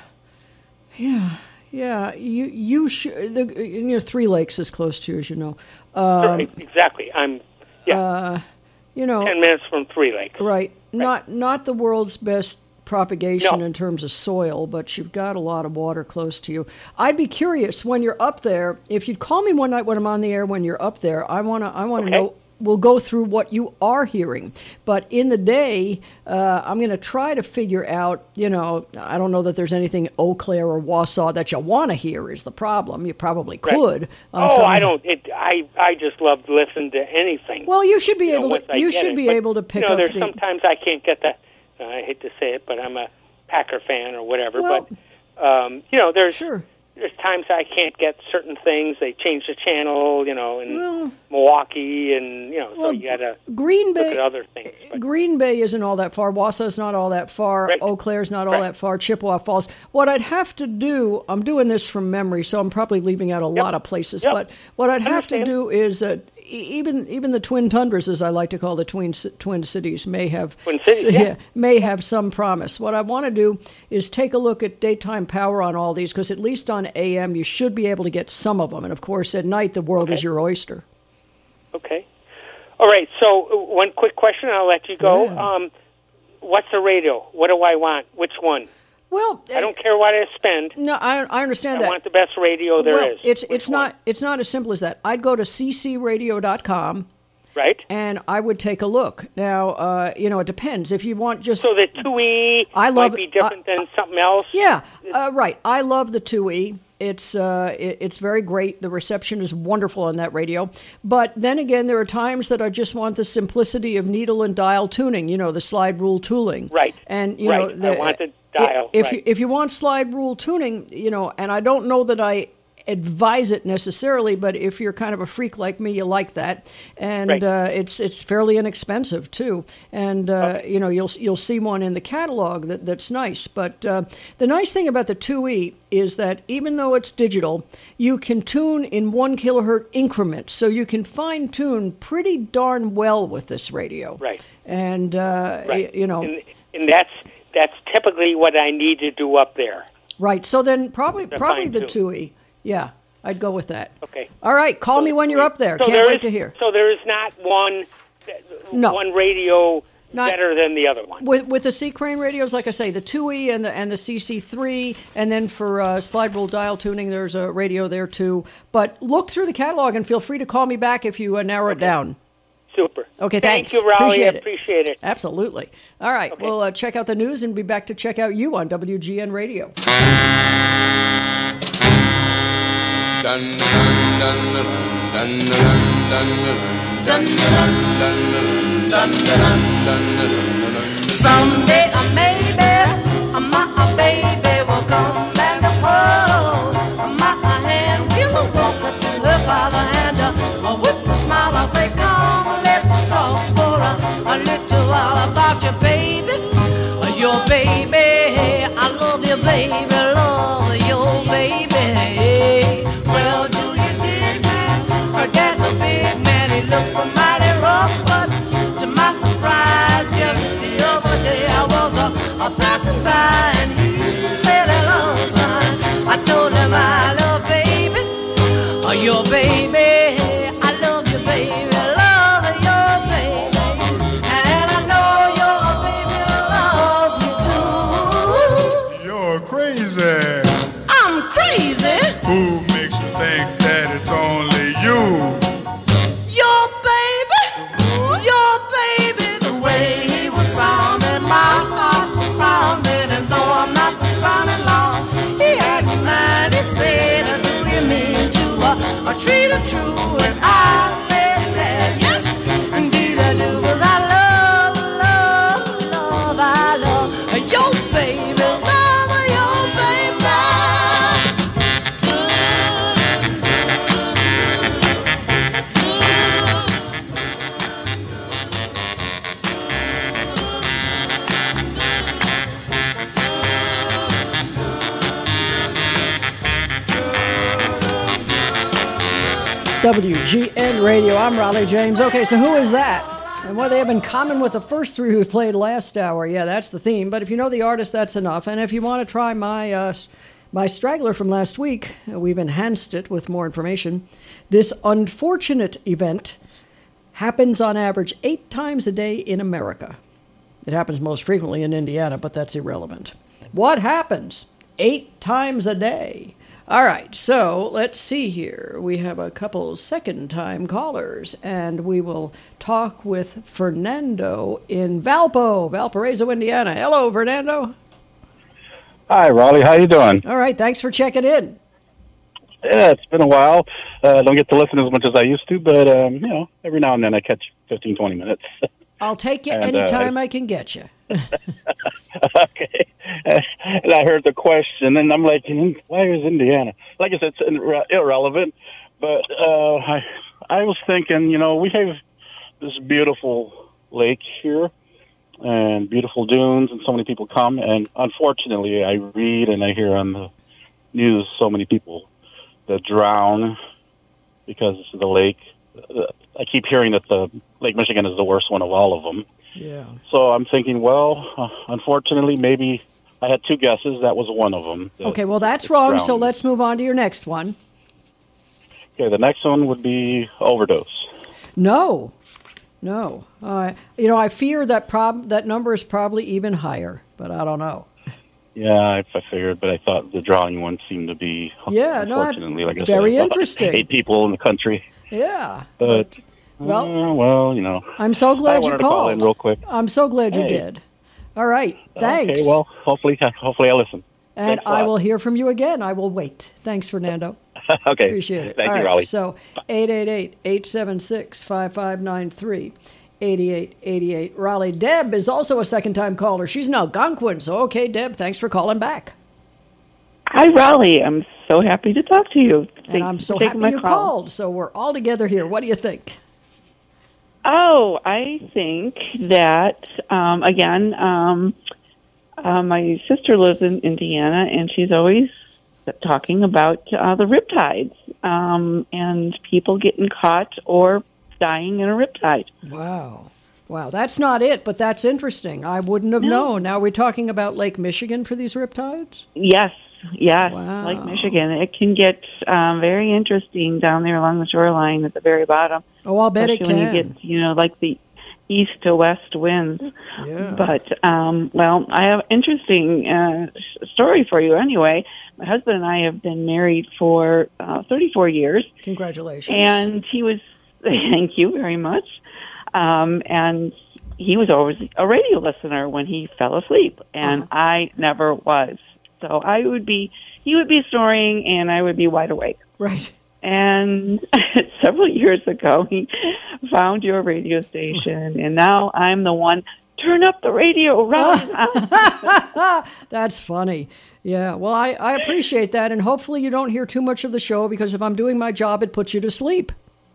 yeah, yeah. You you should. The, you know, Three Lakes is close to you, as you know. Um, Right, exactly. I'm, yeah, uh, you know, ten minutes from Three Lakes. right. Not not the world's best propagation No. in terms of soil, but you've got a lot of water close to you. I'd be curious when you're up there, if you'd call me one night when I'm on the air when you're up there, I want to I want to Okay. know, we'll go through what you are hearing. But in the day, uh, I'm going to try to figure out, you know, I don't know that there's anything Eau Claire or Wausau that you want to hear is the problem. You probably Right. could. on Oh, some- I don't. It, I I just love to listen to anything. Well, you should be you know, able once to, I you get should it. be But, able to pick you know, up there's the... sometimes I can't get that. Uh, I hate to say it, but I'm a Packer fan or whatever. Well, but um, you know, there's sure. there's times I can't get certain things. They change the channel, you know, in Well- Milwaukee, and you know, so Well, you got to Green look Bay, at other things. But, Green Bay isn't all that far. Wausau's not all that far. Right. Eau Claire's not all Right. that far. Chippewa Falls. What I'd have to do, I'm doing this from memory, so I'm probably leaving out a lot of places. Yep. But what I'd have to Understand. do is uh, e- even even the Twin Tundras, as I like to call the Twin ci- Twin Cities, may have Twin Cities, yeah. may have some promise. What I want to do is take a look at daytime power on all these, because at least on A M you should be able to get some of them, and of course at night the world is Okay. your oyster. okay. All right. So uh, one quick question, I'll let you go. Yeah. Um, what's the radio? What do I want? Which one? Well, I don't care what I spend. No, I, I understand I that. want the best radio there well, is. It's Which it's one? not it's not as simple as that. I'd go to c c radio dot com, right, and I would take a look. Now, uh, you know, it depends. If you want just So the two E I love- might be different than something else. yeah, uh, right. I love the two E. It's uh, it, it's very great. The reception is wonderful on that radio. But then again, there are times that I just want the simplicity of needle and dial tuning. You know, the slide rule tooling. Right. And you right. know, the, I want the dial. If right. you if you want slide rule tuning, you know, and I don't know that I advise it necessarily, but if you're kind of a freak like me, you like that, and Right. uh, it's it's fairly inexpensive too, and uh, you know you'll you'll see one in the catalog that, that's nice. But uh, the nice thing about the two E is that even though it's digital, you can tune in one kilohertz increments, so you can fine tune pretty darn well with this radio. Right. And uh, Right. y- you know. and, and that's that's typically what I need to do up there. Right. So then probably The probably fine the tune. two E. Yeah, I'd go with that. Okay. All right. Call me when you're up there. So Can't there wait is- to hear. So there is not one No. one radio Not- better than the other one. With with the C Crane radios, like I say, the two E and the and the C C three, and then for uh, slide rule dial tuning, there's a radio there too. But look through the catalog and feel free to call me back if you uh, narrow it down. Super. Okay, Thank thanks. you, Raleigh. Appreciate I it. appreciate it. Absolutely. All right. We'll uh, check out the news and be back to check out you on W G N Radio. Dun dun dun dun dun dun dun dun dun dun. Someday, uh, maybe, uh, my uh, baby will come and hold my uh, hand. We'll walk her to her father and uh, with a smile I'll say, come, let's talk for a, a little while about your baby, uh, your baby. I love you, baby, love your baby. Well, do you dig me? Her dad's a big man, he looks so mighty rough, but to my surprise, just the other day I was a, a passing by and he said, hello, son. I told him I love baby, oh, your baby. I love you, baby, love your baby. And treat her true. And I said that, yes, indeed I do. 'Cause I love, love, love, I love your baby, love your baby. W G N Radio. I'm Raleigh James. Okay, so who is that? And what they have in common with the first three who played last hour? Yeah, that's the theme. But if you know the artist, that's enough. And if you want to try my uh, my straggler from last week, we've enhanced it with more information. This unfortunate event happens on average eight times a day in America. It happens most frequently in Indiana, but that's irrelevant. What happens eight times a day? All right, so let's see here. We have a couple second-time callers, and we will talk with Fernando in Valpo, Valparaiso, Indiana. Hello, Fernando. Hi, Raleigh. How you doing? All right, thanks for checking in. Yeah, it's been a while. Uh, I don't get to listen as much as I used to, but, um, you know, every now and then I catch fifteen, twenty minutes. I'll take you And, anytime uh, I can get you. Okay. And I heard the question, and I'm like, why is Indiana? Like I said, it's irre- irrelevant, but uh, I, I was thinking, you know, we have this beautiful lake here and beautiful dunes, and so many people come, and unfortunately I read and I hear on the news so many people that drown because of the lake. I keep hearing that the Lake Michigan is the worst one of all of them. Yeah. So I'm thinking, well, uh, unfortunately, maybe I had two guesses. That was one of them. Okay, well, that's wrong, so drowning. let's move on to your next one. Okay, the next one would be overdose. No, no. Uh, you know, I fear that prob- that number is probably even higher, but I don't know. Yeah, I, I figured, but I thought the drowning one seemed to be, Yeah, no, unfortunately, like I very said, about interesting. eight people in the country. Yeah. But, well, uh, well, you know. I'm so I glad you wanted to call called. in real quick. I'm so glad you Hey. did. All right, thanks. Okay, well, hopefully, hopefully I listen. and Thanks a I lot. will hear from you again. I will wait. Thanks, Fernando. Okay. Appreciate it. Thank All you, right, Raleigh. So eight eight eight, eight seven six, five five nine three, eight eight eight eight. Raleigh. Deb is also a second-time caller. She's in Algonquin. So, okay, Deb, thanks for calling back. Hi, Raleigh. I'm so happy to talk to you. And Thanks I'm for so taking happy my you call. called. So we're all together here. What do you think? Oh, I think that, um, again, um, uh, my sister lives in Indiana, and she's always talking about uh, the riptides um, and people getting caught or dying in a riptide. Wow. Wow, that's not it, but that's interesting. I wouldn't have No. known. Now we're talking about Lake Michigan for these riptides? Yes, yes, Wow. Lake Michigan. It can get um, very interesting down there along the shoreline at the very bottom. Oh, I'll bet it Especially can. when you get, you know, like the east to west winds. Yeah. But, um, well, I have an interesting uh, s- story for you anyway. My husband and I have been married for uh, thirty-four years. Congratulations. And he was, thank you very much. Um, and he was always a radio listener when he fell asleep, and Uh-huh. I never was. So I would be, he would be snoring, and I would be wide awake. Right. And several years ago, he found your radio station, and now I'm the one. Turn up the radio, right? That's funny. Yeah, well, I, I appreciate that, and hopefully you don't hear too much of the show, because if I'm doing my job, it puts you to sleep.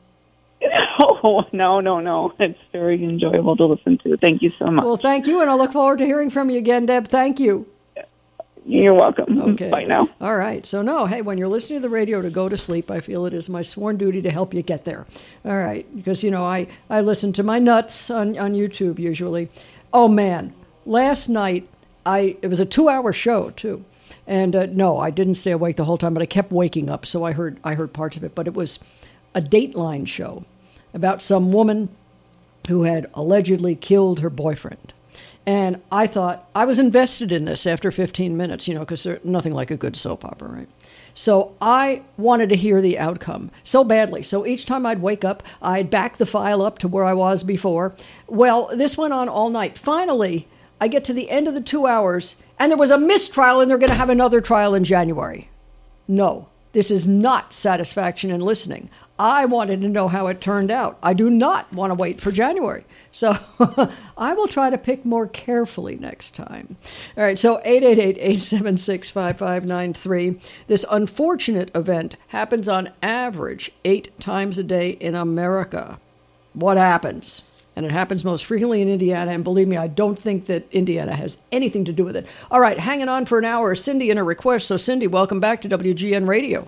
Oh, no, no, no. It's very enjoyable to listen to. Thank you so much. Well, thank you, and I look forward to hearing from you again, Deb. Thank you. You're welcome. Okay. Bye now. All right. So, no, hey, when you're listening to the radio to go to sleep, I feel it is my sworn duty to help you get there. All right. Because, you know, I, I listen to my nuts on, on YouTube usually. Oh, man. Last night, I it was a two-hour show, too. And, uh, no, I didn't stay awake the whole time, but I kept waking up, so I heard I heard parts of it. But it was a Dateline show about some woman who had allegedly killed her boyfriend. And I thought, I was invested in this after fifteen minutes, you know, because there's nothing like a good soap opera, right? So I wanted to hear the outcome so badly. So each time I'd wake up, I'd back the file up to where I was before. Well, this went on all night. Finally, I get to the end of the two hours, and there was a mistrial, and they're going to have another trial in January. No, This is not satisfaction in listening. I wanted to know how it turned out. I do not want to wait for January. So I will try to pick more carefully next time. All right, so eight eight eight, eight seven six, five five nine three. This unfortunate event happens on average eight times a day in America. What happens? And it happens most frequently in Indiana. And believe me, I don't think that Indiana has anything to do with it. All right, hanging on for an hour is Cindy and a request. So, Cindy, welcome back to W G N Radio.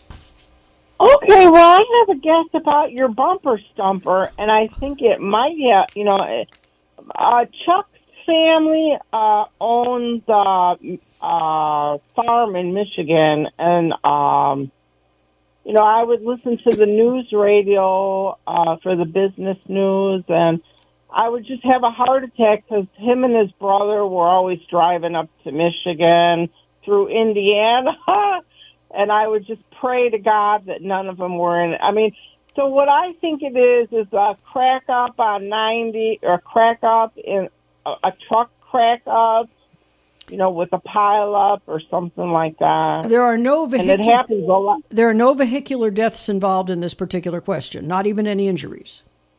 Okay, well, I have a guess about your bumper stumper, and I think it might have, you know, uh, Chuck's family uh, owns a uh, farm in Michigan, and, um, you know, I would listen to the news radio uh, for the business news, and I would just have a heart attack because him and his brother were always driving up to Michigan through Indiana. And I would just pray to God that none of them were in it. I mean, so what I think it is is a crack up on ninety, or a crack up in a, a truck crack up, you know, with a pile up or something like that. There are no vehicular, and it happens a lot. There are no vehicular deaths involved in this particular question, not even any injuries.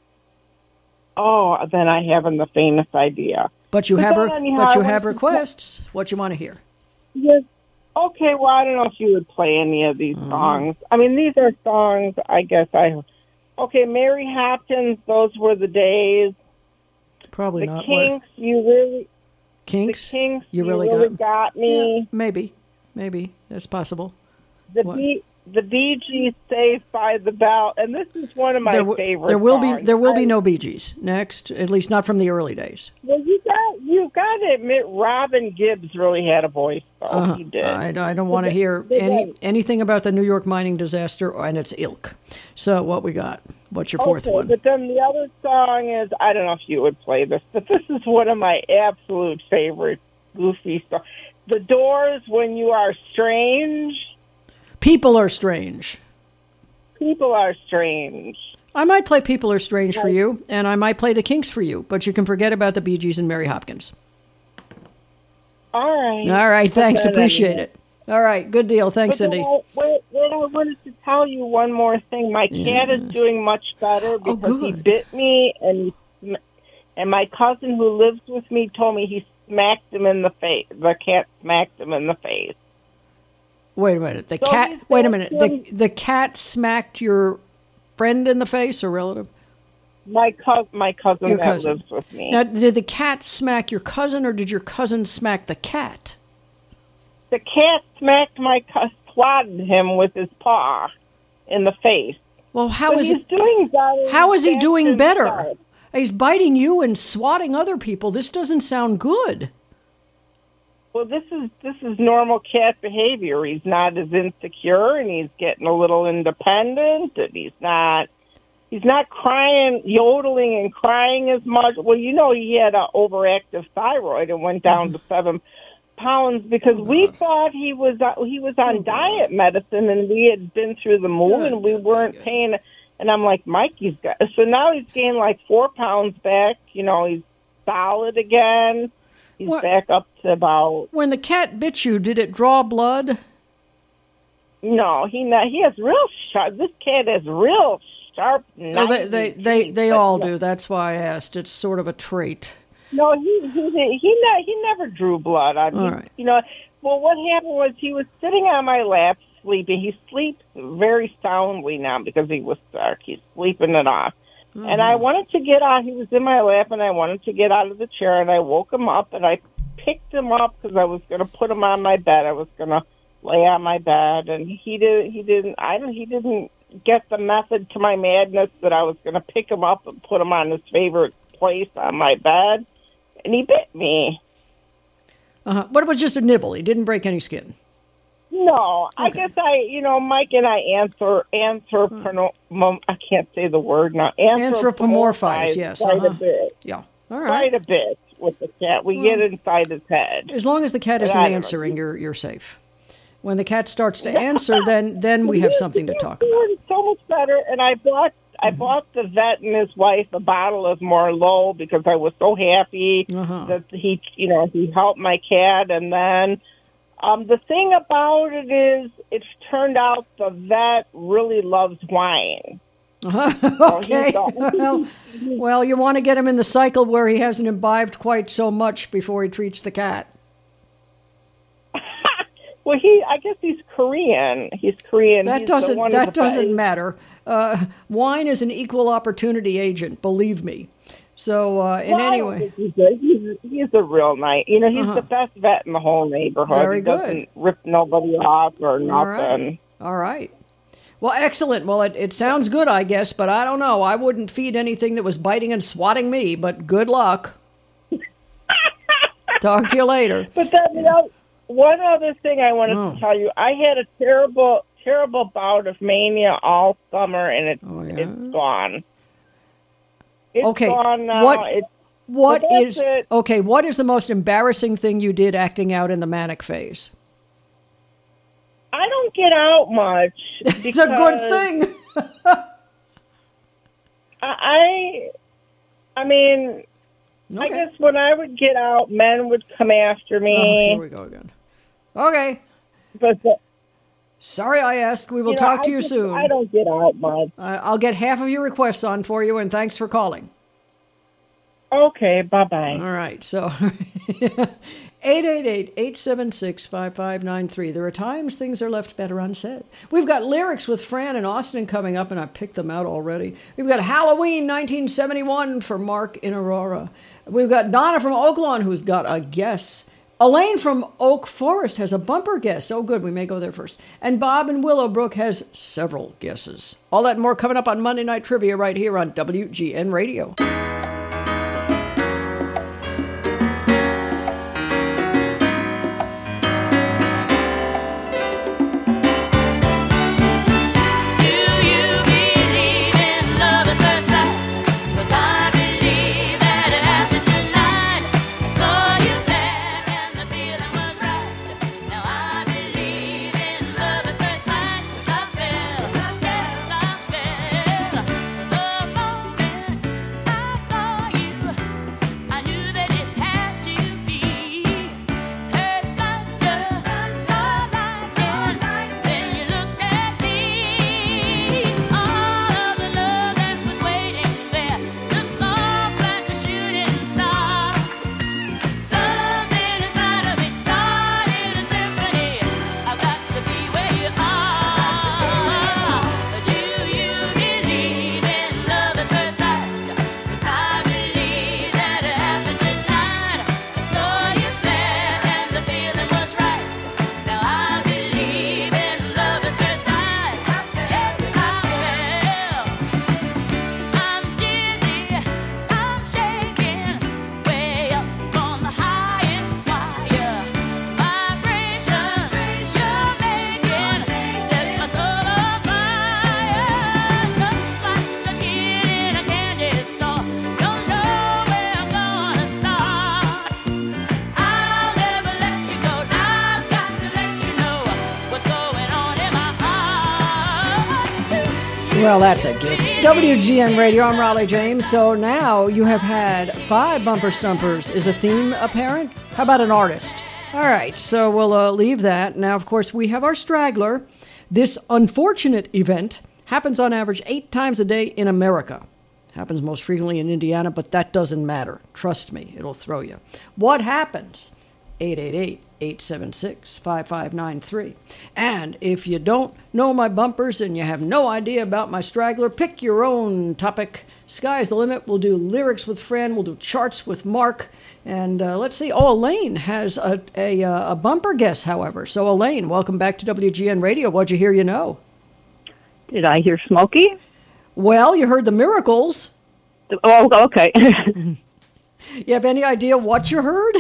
Oh, then I haven't the faintest idea. But you but have, re- anyhow, but you have requests. What you want to hear? Yes. Okay, well, I don't know if you would play any of these mm. songs. I mean, these are songs, I guess I... Okay, Mary Hopkins, those were the days. Probably the not. The Kinks, what? you really... Kinks? The Kinks, you really, you really got, got me. Yeah, maybe. Maybe. That's possible. The B, the Bee Gees, Saved by the Bell, and this is one of my there w- favorite There will songs. be There will I, be no Bee Gees next, at least not from the early days. Well, you got, you've got to admit, Robin Gibbs really had a voice, though. Uh, he did. I, I don't want to hear any anything about the New York mining disaster and its ilk. So what we got? What's your fourth okay, one? But then the other song is, I don't know if you would play this, but this is one of my absolute favorite goofy songs. The Doors, When You Are Strange. People Are Strange. People Are Strange. I might play People Are Strange for you, and I might play the Kinks for you, but you can forget about the Bee Gees and Mary Hopkins. All right. All right, thanks. Appreciate it. All right, good deal. Thanks, but Cindy. I, wait, wait, I wanted to tell you one more thing. My yeah. cat is doing much better because oh, he bit me, and he, and my cousin who lives with me told me he smacked him in the face. The cat smacked him in the face. Wait a minute. The so cat. Wait a minute. The the cat smacked your friend in the face or relative? My cousin. My cousin your that cousin. lives with me. Now, did the cat smack your cousin, or did your cousin smack the cat? The cat smacked my cousin, swatted him with his paw in the face. Well, how but is he's it? Doing better. How is he doing better? Himself. He's biting you and swatting other people. This doesn't sound good. Well, this is this is normal cat behavior. He's not as insecure, and he's getting a little independent, and he's not he's not crying, yodeling, and crying as much. Well, you know, he had an overactive thyroid and went down to seven pounds because we thought he was uh, he was on diet medicine, and we had been through the moon, and we weren't paying. And I'm like, Mike, he's got so now he's gained like four pounds back. You know, he's solid again. He's what? back up to about... When the cat bit you, did it draw blood? No, he not, he has real sharp... This cat has real sharp knives. No, they they, they, they all do. That's why I asked. It's sort of a trait. No, he he he, ne- he never drew blood. I mean, all right. You know, well, what happened was he was sitting on my lap sleeping. He sleeps very soundly now because he was dark. He's sleeping it off. Mm-hmm. And I wanted to get out. He was in my lap, and I wanted to get out of the chair, and I woke him up, and I picked him up because I was going to put him on my bed. I was going to lay on my bed, and he did. He didn't. I don't. He didn't get the method to my madness that I was going to pick him up and put him on his favorite place on my bed, and he bit me. Uh-huh. What about just a nibble? He didn't break any skin. No, okay. I guess I, you know, Mike and I answer, answer, hmm. I can't say the word now. Anthropomorphize, yes. Quite uh-huh. a bit. Yeah, all right. Quite a bit with the cat. We well, get inside his head. As long as the cat isn't answering, you're you're safe. When the cat starts to answer, then then we have something to talk about. So much better, and I bought I mm-hmm. bought the vet and his wife a bottle of Merlot because I was so happy uh-huh. that he, you know, he helped my cat, and then. Um, the thing about it is, it's turned out the vet really loves wine. Okay. well, well, you want to get him in the cycle where he hasn't imbibed quite so much before he treats the cat. Well, he, I guess he's Korean. He's Korean. That he's doesn't, the one that of the doesn't best. matter. Uh, wine is an equal opportunity agent, believe me. So, uh, in Well, I any don't way. think He's a, he's, he's a real nice. You know, he's Uh-huh. the best vet in the whole neighborhood. Very he good. doesn't rip nobody off or nothing. All right. All right. Well, excellent. Well, it, it sounds good, I guess, but I don't know. I wouldn't feed anything that was biting and swatting me, but good luck. Talk to you later. But then, you know, one other thing I wanted Oh. to tell you, I had a terrible, terrible bout of mania all summer, and it's Oh, it's gone. It's Okay, gone now. what- It's, What but that's is it. okay? What is the most embarrassing thing you did acting out in the manic phase? I don't get out much. It's a good because thing. I, I mean, I guess when I would get out, men would come after Oh, me. here we go again. Okay. But the, Sorry I asked. We will you know, talk I to you just- soon. I don't get out much. Uh, I'll get half of your requests on for you, and thanks for calling. Okay, bye-bye. All right, so eight eight eight, eight seven six, five five nine three. There are times things are left better unsaid. We've got lyrics with Fran and Austin coming up, and I picked them out already. We've got Halloween nineteen seventy-one for Mark in Aurora. We've got Donna from Oaklawn who's got a guess. Elaine from Oak Forest has a bumper guess. Oh, good, we may go there first. And Bob in Willowbrook has several guesses. All that and more coming up on Monday Night Trivia right here on W G N Radio. Well, that's a gift. W G N Radio, I'm Raleigh James. So now you have had five bumper stumpers. Is a theme apparent? How about an artist? All right, so we'll uh, leave that. Now, of course, we have our straggler. This unfortunate event happens on average eight times a day in America. Happens most frequently in Indiana, but that doesn't matter. Trust me, it'll throw you. What happens? eight eight eight, eight seven six, five five nine three. And if you don't know my bumpers and you have no idea about my straggler, pick your own topic. Sky's the limit. We'll do lyrics with Fran. We'll do charts with Mark. And uh, let's see. Oh, Elaine has a, a, a bumper guess, however. So, Elaine, welcome back to W G N Radio. What'd you hear you know? Did I hear Smokey? Well, you heard the Miracles. Oh, okay. You have any idea what you heard?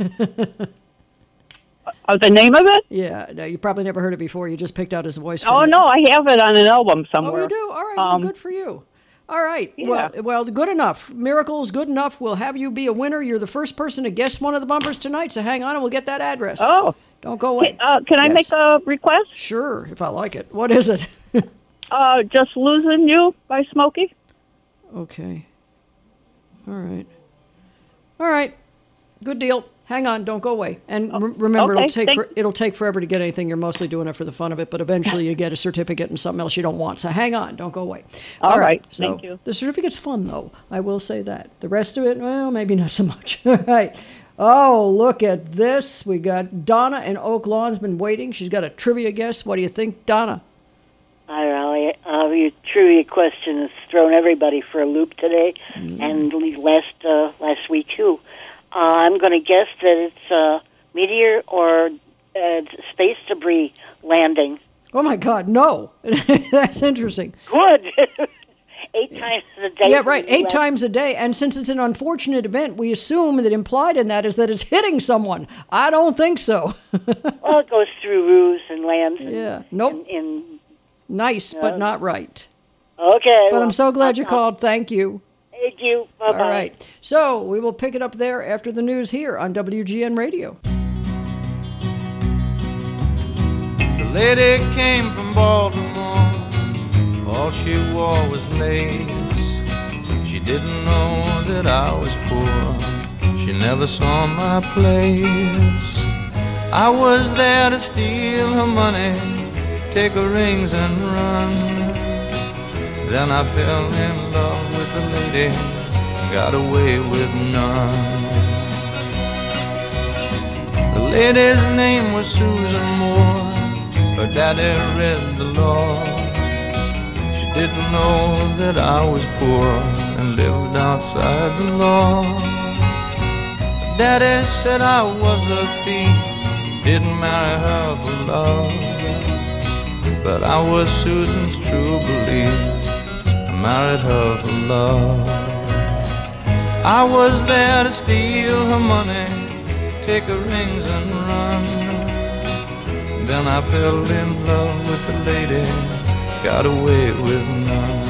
Oh, the name of it? Yeah, no, you probably never heard it before. You just picked out his voice. Oh, from no, I have it on an album Oh, somewhere. you do? All right, Um, well, good for you. All right, Yeah. well, well, good enough. Miracles, good enough. We'll have you be a winner. You're the first person to guess one of the bumpers tonight, so hang on and we'll get that address. Oh. Don't go away. Hey, uh, can I Yes. make a request? Sure, if I like it. What is it? Uh, Just Losing You by Smokey. Okay. All right. All right. Good deal. Hang on, don't go away. And re- remember, okay, it'll take thank- for, it'll take forever to get anything. You're mostly doing it for the fun of it, but eventually you get a certificate and something else you don't want. So hang on, don't go away. All right, So thank you. the certificate's fun, though. I will say that. The rest of it, well, maybe not so much. All right. Oh, look at this. We got Donna in Oak Lawn's been waiting. She's got a trivia guess. What do you think, Donna? Hi, Raleigh. Uh, your trivia question has thrown everybody for a loop today, Mm. and le- last uh, last week too. Uh, I'm going to guess that it's a meteor or uh, space debris landing. Oh, my God, no. That's interesting. Good. Eight times a day. Yeah, right. Eight Last- times a day. And since it's an unfortunate event, we assume that implied in that is that it's hitting someone. I don't think so. Well, it goes through roofs and lands. And, Yeah. Nope. In, in Nice, Uh, but not right. okay. But well, I'm so glad you uh, called. Thank you. Thank you. Bye bye. All right. So we will pick it up there after the news here on W G N Radio. The lady came from Baltimore. All she wore was lace. She didn't know that I was poor. She never saw my place. I was there to steal her money, take her rings and run. Then I fell in love with the lady, got away with none. The lady's name was Susan Moore. Her daddy read the law. She didn't know that I was poor and lived outside the law. Daddy said I was a thief, didn't marry her for love. But I was Susan's true belief, I married her for love. I was there to steal her money, take her rings and run. Then I fell in love with the lady, got away with none.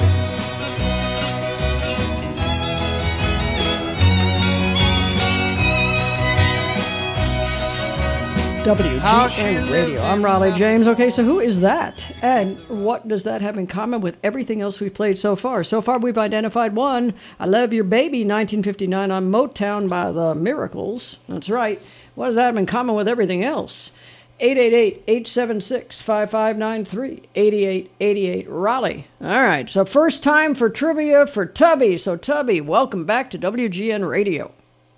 W G N Radio. I'm Raleigh James. Okay, so who is that? And what does that have in common with everything else we've played so far? So far, we've identified one, I Love Your Baby, nineteen fifty-nine on Motown by the Miracles. That's right. What does that have in common with everything else? eight eight eight, eight seven six, five five nine three, eight eight eight eight, Raleigh. All right, so first time for trivia for Tubby. So, Tubby, welcome back to W G N Radio.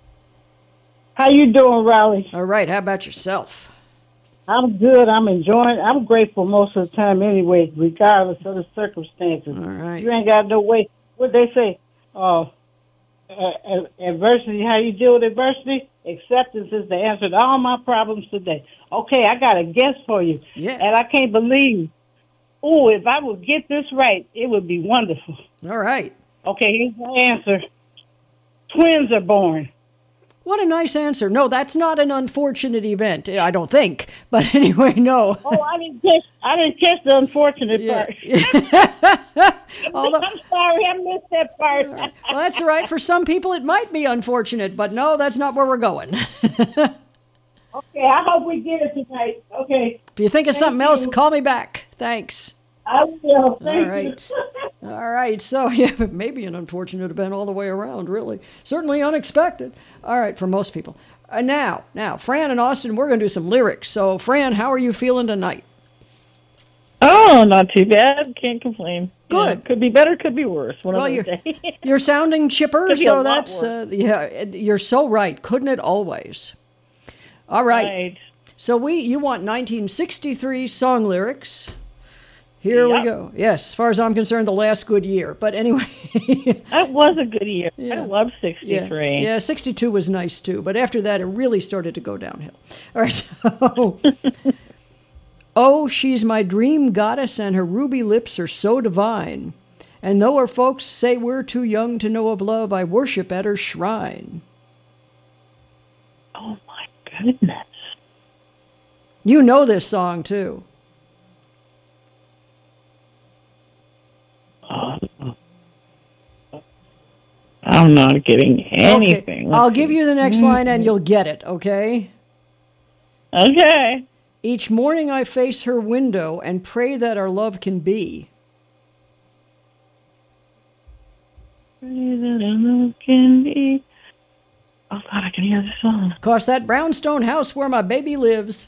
How you doing, Raleigh? All right, how about yourself? I'm good. I'm enjoying. I'm grateful most of the time anyway, regardless of the circumstances. All right. You ain't got no way. What they say, uh, uh, adversity, how you deal with adversity? Acceptance is the answer to all my problems today. Okay, I got a guess for you. Yeah. And I can't believe, oh, if I would get this right, it would be wonderful. All right. Okay, here's my answer. Twins are born. What a nice answer. No, that's not an unfortunate event, I don't think. But anyway, no. Oh, I didn't catch. I didn't catch the unfortunate Yeah. part. Although- I'm sorry, I missed that part. Well, that's all right. For some people, it might be unfortunate, but no, that's not where we're going. Okay, I hope we get it tonight. Okay. If you think of Thank something else, you. call me back. Thanks. I will. Thank All right. All right. So, yeah, maybe an unfortunate event all the way around, really. Certainly unexpected. All right, for most people. Uh, now, now, Fran and Austin, we're going to do some lyrics. So, Fran, how are you feeling tonight? Oh, not too bad. Can't complain. Good. Yeah, could be better, could be worse. One Well, of you're, those days. you're sounding chipper, Could be a so lot that's, uh, yeah, you're so right. Couldn't it always? All right. Right. So we, you want nineteen sixty-three song lyrics. Here we Yep. go. Yes, as far as I'm concerned, the last good year. But anyway. That was a good year. Yeah. I love Yeah, sixty-three. yeah, sixty-two was nice too. But after that, it really started to go downhill. All right. So, oh, she's my dream goddess, and her ruby lips are so divine. And though her folks say we're too young to know of love, I worship at her shrine. Oh, my goodness. You know this song, too. I'm not getting anything. Okay. I'll give you the next line and you'll get it, okay? Okay. Each morning I face her window and pray that our love can be. Pray that our love can be. Oh, God, I can hear the song. Of course, that brownstone house where my baby lives.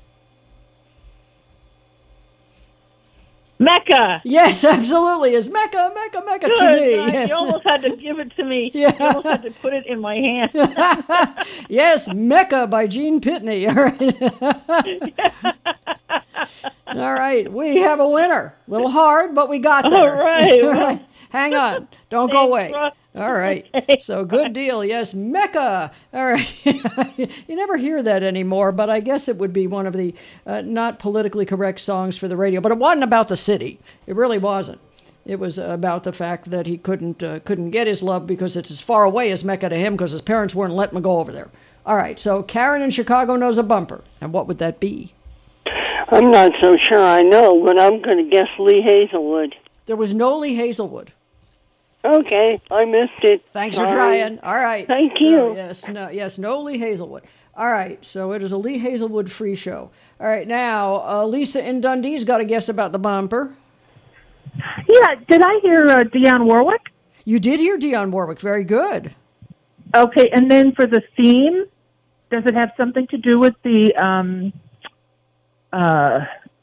Mecca. Yes, absolutely. It's Mecca, Mecca, Mecca Good. to me. God, Yes. You almost had to give it to me. Yeah. You almost had to put it in my hand. Yes, Mecca by Gene Pitney. All right. All right. We have a winner. A little hard, but we got there. All right. All right. Hang on. Don't go away. Ross. All right. So good deal. Yes, Mecca. All right. You never hear that anymore, but I guess it would be one of the uh, not politically correct songs for the radio. But it wasn't about the city. It really wasn't. It was about the fact that he couldn't uh, couldn't get his love because it's as far away as Mecca to him because his parents weren't letting him go over there. All right. So Karen in Chicago knows a bumper. And what would that be? I'm not so sure I know, but I'm going to guess Lee Hazelwood. There was no Lee Hazelwood. Okay, I missed it. Thanks Sorry. for trying. All right. Thank So, you. yes, no, yes, no Lee Hazelwood. All right, so it is a Lee Hazelwood free show. All right, now uh, Lisa in Dundee's got a guess about the bumper. Yeah, did I hear uh, Dionne Warwick? You did hear Dionne Warwick. Very good. Okay, and then for the theme, does it have something to do with the um, uh,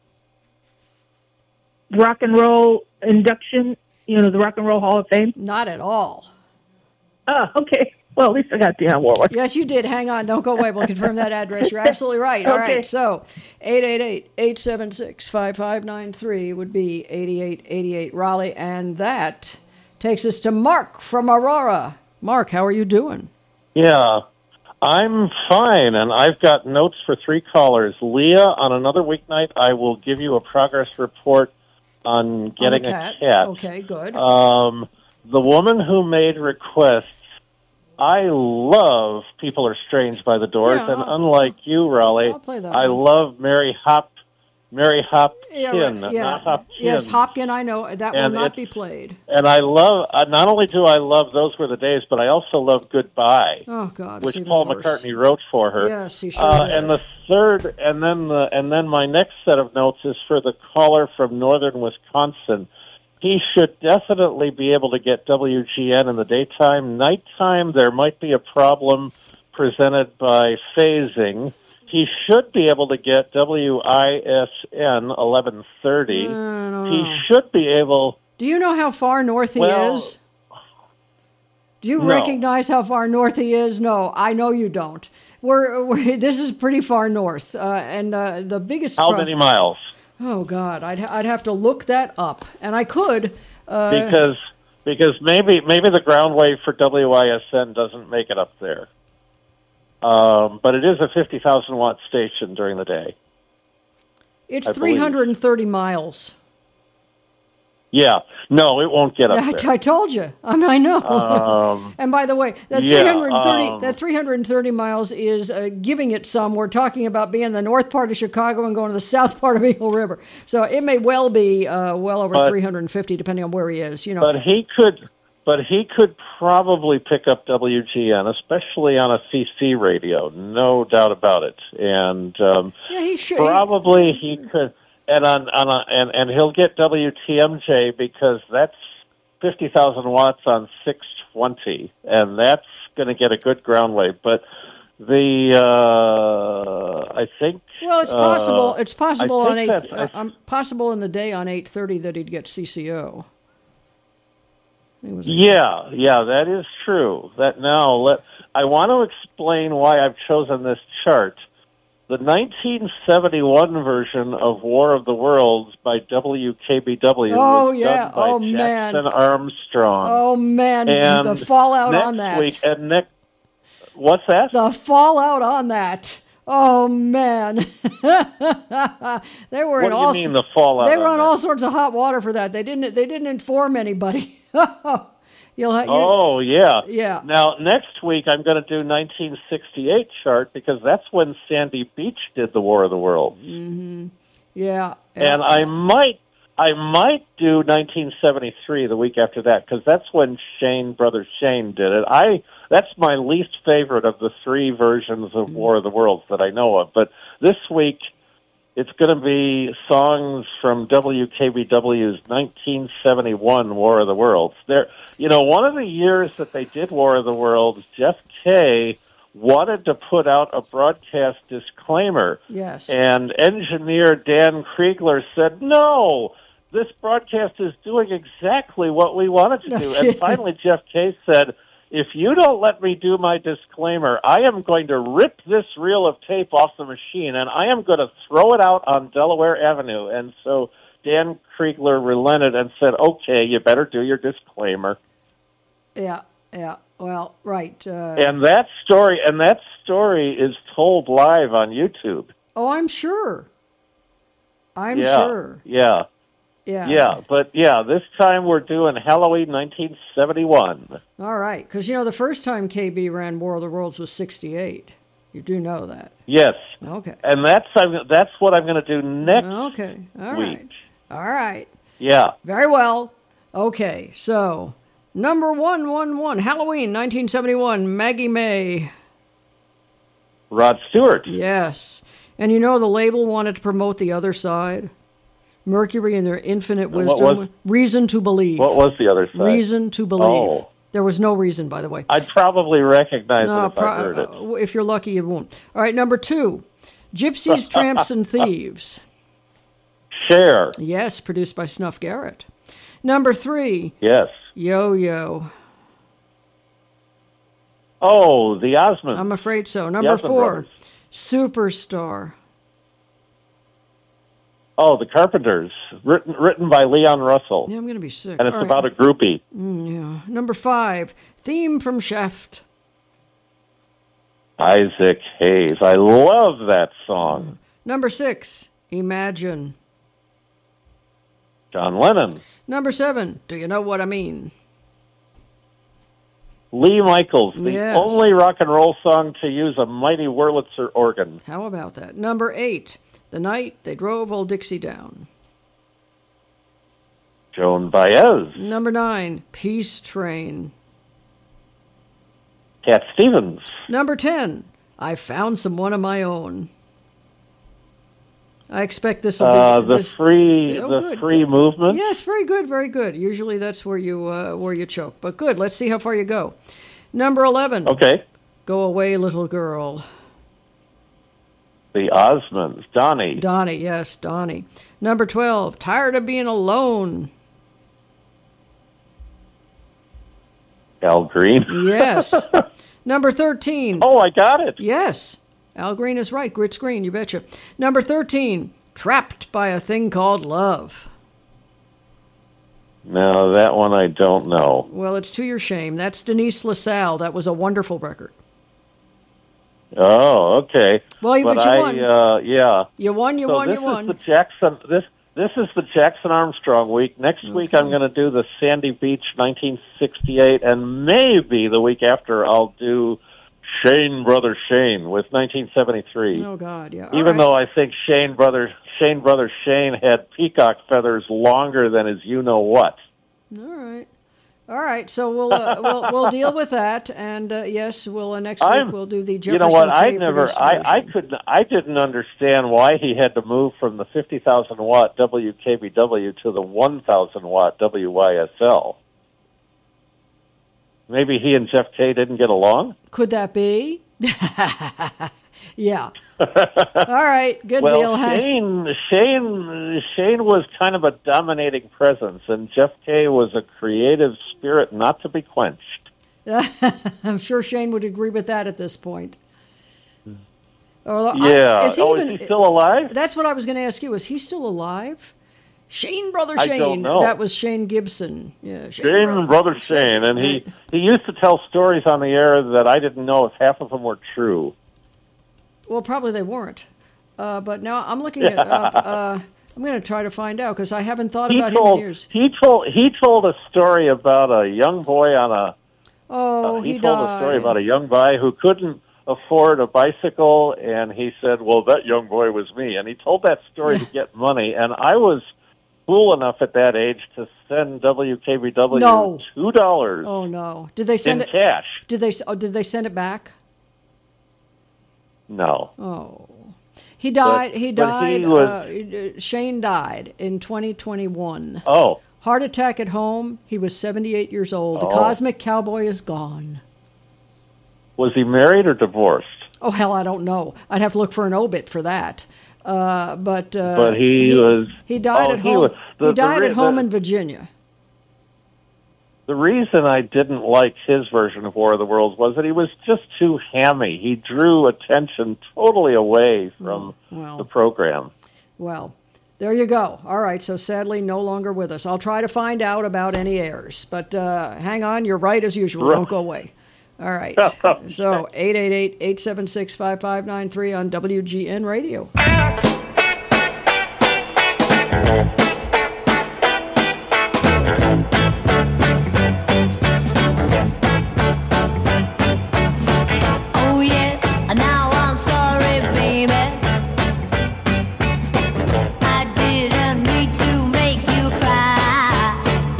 rock and roll induction? You know, the Rock and Roll Hall of Fame? Not at all. Oh, okay. Well, at least I got Dionne Warwick. Yes, you did. Hang on. Don't go away. We'll confirm that address. You're absolutely right. All Okay. right. So eight eight eight, eight seven six, five five nine three would be eighty-eight eighty-eight Raleigh. And that takes us to Mark from Aurora. Mark, how are you doing? Yeah, I'm fine, and I've got notes for three callers. Leah, on another weeknight, I will give you a progress report on getting On the a cat. Okay, good. Um, the woman who made requests, I love People Are Strange by the Doors, Yeah, and I'll- unlike you, Raleigh, I'll play that I one. love Mary Hop, Mary Hopkin, Yeah, right. yeah. not Hopkin. Yes, Hopkin, I know. That will And not it's- be played. And I love, uh, not only do I love Those Were the Days, but I also love Goodbye, Oh, God. which it's even Paul worse. McCartney wrote for her. Yes, he sure uh, did. And the third, and then the, and then my next set of notes is for the caller from northern Wisconsin. He should definitely be able to get W G N in the daytime. Nighttime, there might be a problem presented by phasing. He should be able to get W I S N eleven thirty. He should be able... Do you know how far north he Well, is? Do you no. recognize how far north he is? No, I know you don't. We're, we're this is pretty far north, uh, and uh, the biggest. How pro- many miles? Oh God, I'd I'd have to look that up, and I could. Uh, Because because maybe maybe the ground wave for W I S N doesn't make it up there. Um, but it is a fifty thousand watt station during the day. it's I three hundred thirty miles. Yeah, no, it won't get up I, there. I told you. I mean, I know. Um, and by the way, that yeah, three hundred thirty um, that three hundred thirty miles is uh, giving it some. We're talking about being in the north part of Chicago and going to the south part of Eagle River. So it may well be uh, well over But- three hundred fifty, depending on where he is. You know. But he could, but he could probably pick up W G N, especially on a C C radio, no doubt about it. And um, yeah, he should. probably he could, and on on a, and and he'll get W T M J because that's fifty thousand watts on six twenty, and that's going to get a good ground wave. But the uh, I think Well, it's possible. uh, it's possible I on think eight. that's- Uh, um, possible in the day on eight thirty that he'd get C C O. I think it was Yeah, yeah, that is true. That now let I want to explain why I've chosen this chart. The nineteen seventy-one version of War of the Worlds by W K B W Oh, was yeah. done by Oh, man. Jackson Armstrong. Oh man, and the fallout next on that. Week, and next, what's that? The fallout on that. Oh man, they were What in do all. you mean the fallout They were on on that? all sorts of hot water for that. They didn't. They didn't inform anybody. You'll have. You, Oh, yeah. Yeah. Now, next week, I'm going to do nineteen sixty-eight chart because that's when Sandy Beach did the War of the Worlds. hmm Yeah. And I might, I might do nineteen seventy-three the week after that because that's when Shane, brother Shane, did it. I that's my least favorite of the three versions of War of the Worlds that I know of. But this week, it's going to be songs from W K B W's nineteen seventy-one War of the Worlds. There, you know, one of the years that they did War of the Worlds, Jeff Kay wanted to put out a broadcast disclaimer. Yes. And engineer Dan Kriegler said, no, this broadcast is doing exactly what we wanted to do. And finally, Jeff Kay said, if you don't let me do my disclaimer, I am going to rip this reel of tape off the machine, and I am going to throw it out on Delaware Avenue. And so Dan Kriegler relented and said, okay, you better do your disclaimer. Yeah, yeah. Well, right. Uh, and that story and that story is told live on YouTube. Oh, I'm sure. I'm yeah, sure. Yeah. Yeah. Yeah, but yeah, this time we're doing Halloween nineteen seventy-one. All right, because, you know, the first time K B ran War of the Worlds was sixty-eight. You do know that. Yes. Okay. And that's I'm, that's what I'm going to do next okay. All week. Right. All right. Yeah. Very well. Okay, so number one one one, Halloween nineteen seventy-one, Maggie May. Rod Stewart. Yes. And you know the label wanted to promote the other side? Mercury and their infinite And wisdom. what was- Reason to believe. What was the other side? Reason to believe. Oh. There was no reason, by the way. I'd probably recognize No, it if pro- I heard it. uh, if you're lucky, you won't. All right, number two, Gypsies, Tramps, and Thieves. Cher. Yes, produced by Snuff Garrett. Number three, Yes. Yo-Yo. Oh, the Osmonds. I'm afraid so. The Number Osmond four, brothers. Superstar. Oh, the Carpenters, written written by Leon Russell. Yeah, I'm going to be sick. And it's All right. about a groupie. Mm, yeah. Number five, theme from Shaft. Isaac Hayes. I love that song. Number six, Imagine. John Lennon. Number seven, Do You Know What I Mean? Lee Michaels, the Yes. only rock and roll song to use a mighty Wurlitzer organ. How about that? Number eight, The Night They Drove Old Dixie Down. Joan Baez. Number nine, Peace Train. Cat Stevens. Number ten, I Found Someone of My Own. I expect this will Uh, be... the this- free Oh, the good, free good. movement. Yes, very good, very good. Usually that's where you uh, where you choke. But good, let's see how far you go. Number eleven. Okay. Go Away, Little Girl. The Osmonds. Donnie. Donnie, yes, Donnie. Number twelve, Tired of Being Alone. Al Green. Yes. Number thirteen. Oh, I got it. Yes. Al Green is right. Grits Green, you betcha. Number thirteen, Trapped by a Thing Called Love. No, that one I don't know. Well, it's to your shame. That's Denise LaSalle. That was a wonderful record. Oh, okay. Well, you- but but you I, won. Uh, yeah. You won, you so won, this you won. Is the Jackson. This this is the Jackson Armstrong week. Next week I'm going to do the Sandy Beach nineteen sixty-eight, and maybe the week after I'll do Shane Brother Shane with nineteen seventy-three. Oh, God, yeah. All Even right. though I think Shane Brother Shane Brother Shane had peacock feathers longer than his you know what. All right. All right, so we'll uh, we'll we'll deal with that, and uh, yes, we'll uh, next week I'm- we'll do the You Jefferson know what? I K never, produced I, I version. couldn't, I didn't understand why he had to move from the fifty thousand watt W K B W to the one thousand watt W Y S L. Maybe he and Jeff Kay didn't get along. Could that be? Yeah. All right, good well, deal. Hank. Shane, Shane, Shane was kind of a dominating presence, and Jeff Kay was a creative spirit not to be quenched. I'm sure Shane would agree with that at this point. Or, uh, Yeah. is he oh, even, is he still alive? That's what I was going to ask you. Is he still alive? Shane Brother I Shane. don't know. That was Shane Gibson. Yeah, Shane, Shane Brother. Brother Shane, and he, he used to tell stories on the air that I didn't know if half of them were true. Well, probably they weren't. Uh, but now I'm looking at. Uh, uh, I'm going to try to find out because I haven't thought He about told, him in years. he told he told a story about a young boy on a. Oh, uh, he, he, told died. a story about a young boy who couldn't afford a bicycle, and he said, "Well, that young boy was me." And he told that story to get money, and I was fool enough at that age to send W K B W No. two dollars Oh no! Did they send in it? cash. Did they? Oh, did they send it back? No. Oh, he died. But- he but died. he was- uh, Shane died in twenty twenty-one. Oh. Heart attack at home. He was seventy-eight years old. The Oh. Cosmic Cowboy is gone. Was he married or divorced? Oh, hell, I don't know. I'd have to look for an obit for that. Uh, but uh, But he, he was... He died oh, at he home. was- the- he the died re- at home the- in Virginia. The reason I didn't like his version of War of the Worlds was that he was just too hammy. He drew attention totally away from well. the program. Well, there you go. All right, so sadly no longer with us. I'll try to find out about any errors. But uh, hang on, you're right as usual. Right. Don't go away. All right. So eight eight eight, eight seven six, five five nine three on W G N Radio. Oh yeah, now I'm sorry, baby. I didn't mean to make you cry.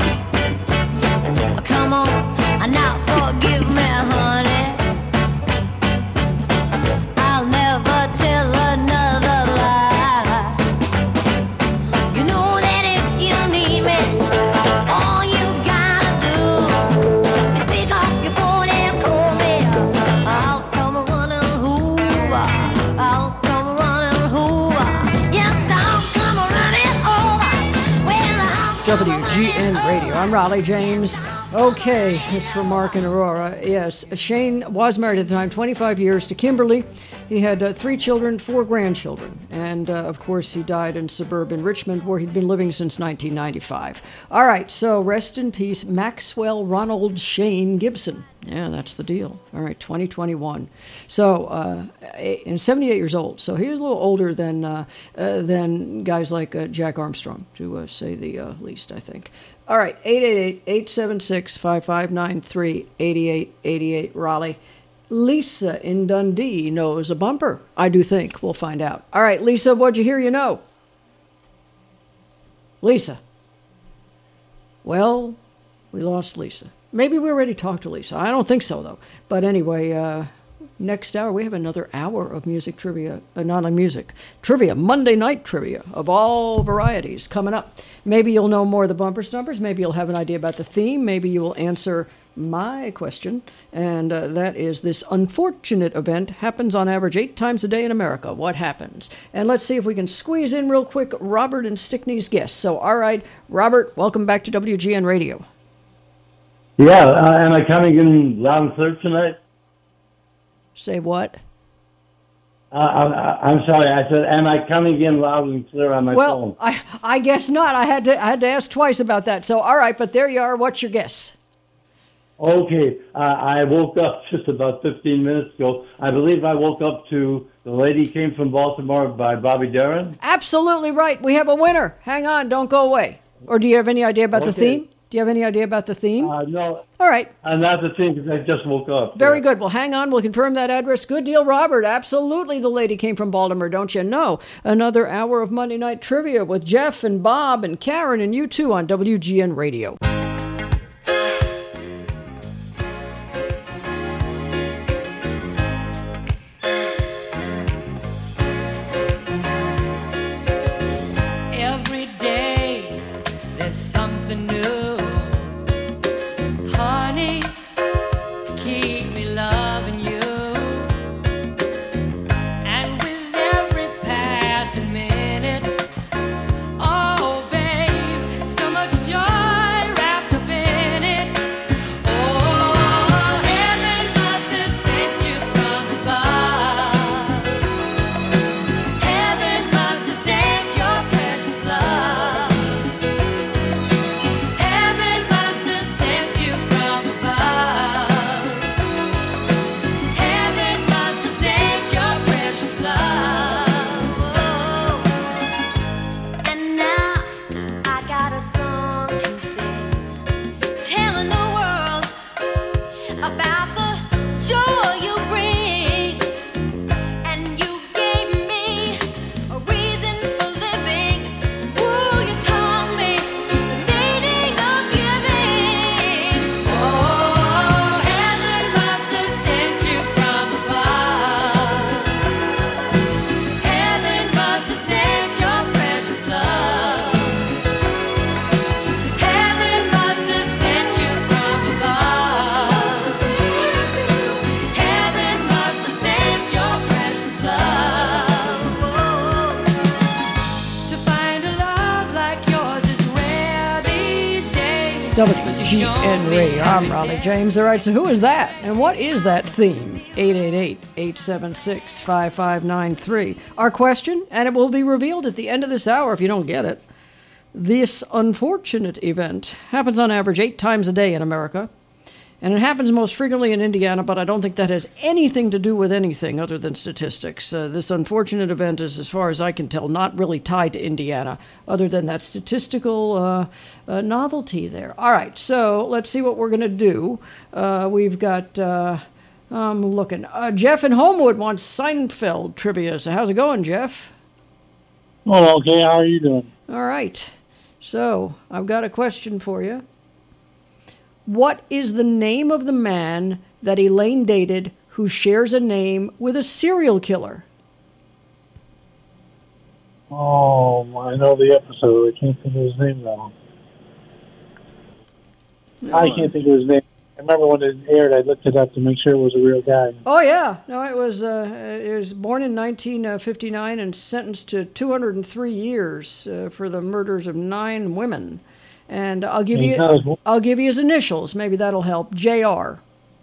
Come on, now forgive me, honey. I'll never tell another lie. You know that if you need me, all you gotta do is pick up your phone and call me. I'll come running, who? I'll come running, who? Yes, I'll come running over. Well, I'll W G N Radio. I'm Raleigh James. Okay, it's from Mark and Aurora. Yes, Shane was married at the time, twenty-five years, to Kimberly. He had uh, three children, four grandchildren. And, uh, of course, he died in suburban Richmond, where he'd been living since nineteen ninety-five. All right, so rest in peace, Maxwell Ronald Shane Gibson. Yeah, that's the deal. All right, twenty twenty-one. So, uh, and seventy-eight years old. So he was a little older than uh, uh, than guys like uh, Jack Armstrong, to uh, say the uh, least, I think. All right, eight eight eight, eight seven six, five five nine three, eight eight eight eight, Raleigh. Lisa in Dundee knows a bumper, I do think. We'll find out. All right, Lisa, what'd you hear you know? Lisa. Well, we lost Lisa. Maybe we already talked to Lisa. I don't think so, though. But anyway, uh, next hour, we have another hour of music trivia. Uh, not on music. Trivia. Monday night trivia of all varieties coming up. Maybe you'll know more of the bumper numbers. Maybe you'll have an idea about the theme. Maybe you will answer my question. And uh, that is, this unfortunate event happens on average eight times a day in America. What happens? And let's see if we can squeeze in real quick Robert and Stickney's guests. So, all right, Robert, welcome back to W G N Radio. Yeah, uh, am I coming in loud and clear tonight? Say what? Uh, I, I'm sorry. I said, am I coming in loud and clear on my well, phone? I I guess not. I had to I had to ask twice about that. So, all right, but there you are. What's your guess? Okay, uh, I woke up just about fifteen minutes ago. I believe I woke up to The Lady Came from Baltimore by Bobby Darin. Absolutely right. We have a winner. Hang on. Don't go away. Or do you have any idea about Okay. the theme? Do you have any idea about the theme? Uh, no. All right. Uh, not the theme, because I just woke up. Very good. Well, hang on. We'll confirm that address. Good deal, Robert. Absolutely, The Lady Came from Baltimore, don't you know? Another hour of Monday Night Trivia with Jeff and Bob and Karen and you too on W G N Radio. Every day there's something new, honey, to keep me loving you. And with every passing minute, oh babe, so much joy W G N Radio. I'm Raleigh James. All right, so who is that? And what is that theme? eight eight eight, eight seven six, five five nine three. Our question, and it will be revealed at the end of this hour if you don't get it. This unfortunate event happens on average eight times a day in America. And it happens most frequently in Indiana, but I don't think that has anything to do with anything other than statistics. Uh, this unfortunate event is, as far as I can tell, not really tied to Indiana, other than that statistical uh, uh, novelty there. All right, so let's see what we're going to do. Uh, we've got, uh, I'm looking. Uh, Jeff in Homewood wants Seinfeld trivia. So how's it going, Jeff? Oh, okay. How are you doing? All right. So I've got a question for you. What is the name of the man that Elaine dated who shares a name with a serial killer? Oh, I know the episode. I can't think of his name now. No. I can't think of his name. I remember when it aired, I looked it up to make sure it was a real guy. Oh, yeah. No, it was, uh, it was born in nineteen fifty-nine and sentenced to two hundred three years uh, for the murders of nine women. And I'll give you I'll give you his initials. Maybe that'll help. J R.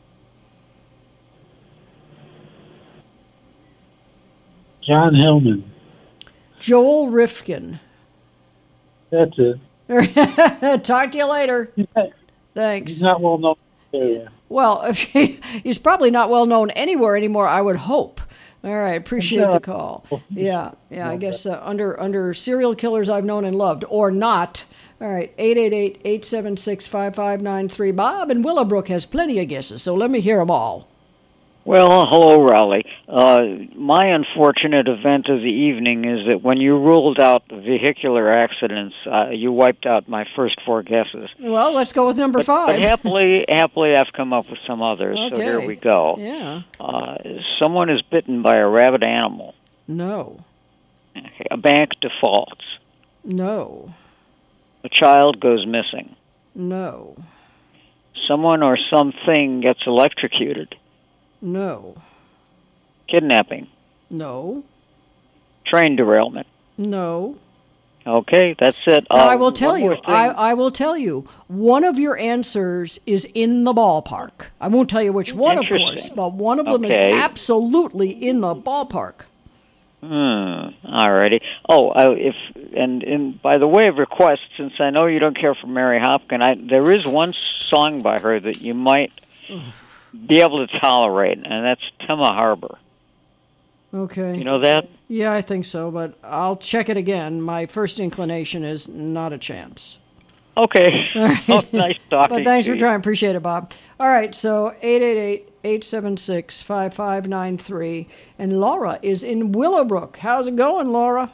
John Hillman. Joel Rifkin. That's it. Talk to you later. Thanks. He's not well known in the area. Well, he's probably not well known anywhere anymore, I would hope. All right, appreciate the call. Yeah, yeah, I guess uh, under under serial killers I've known and loved, or not. All right, eight eight eight, eight seven six, five five nine three. Bob in Willowbrook has plenty of guesses, so let me hear them all. Well, hello, Raleigh. Uh, my unfortunate event of the evening is that when you ruled out the vehicular accidents, uh, you wiped out my first four guesses. Well, let's go with number but, five. But happily, happily, I've come up with some others, Okay. so here we go. Yeah. Uh, someone is bitten by a rabid animal. No. Okay. A bank defaults. No. A child goes missing. No. Someone or something gets electrocuted. No. Kidnapping. No. Train derailment. No. Okay, that's it. Now, Uh, I will tell one you, more thing. I, I will tell you, one of your answers is in the ballpark. I won't tell you which one, of course, Interesting. but one of them Okay. is absolutely in the ballpark. Hmm. Alrighty. Oh, uh, if and, and by the way of request, since I know you don't care for Mary Hopkin, I there is one song by her that you might be able to tolerate, and that's Tema Harbor. Okay. You know that? Yeah, I think so, but I'll check it again. My first inclination is not a chance. Okay. All right. Oh, nice talking But thanks to for you. trying. Appreciate it, Bob. All right, so eight eight eight, eight seven six, five five nine three. And Laura is in Willowbrook. How's it going, Laura?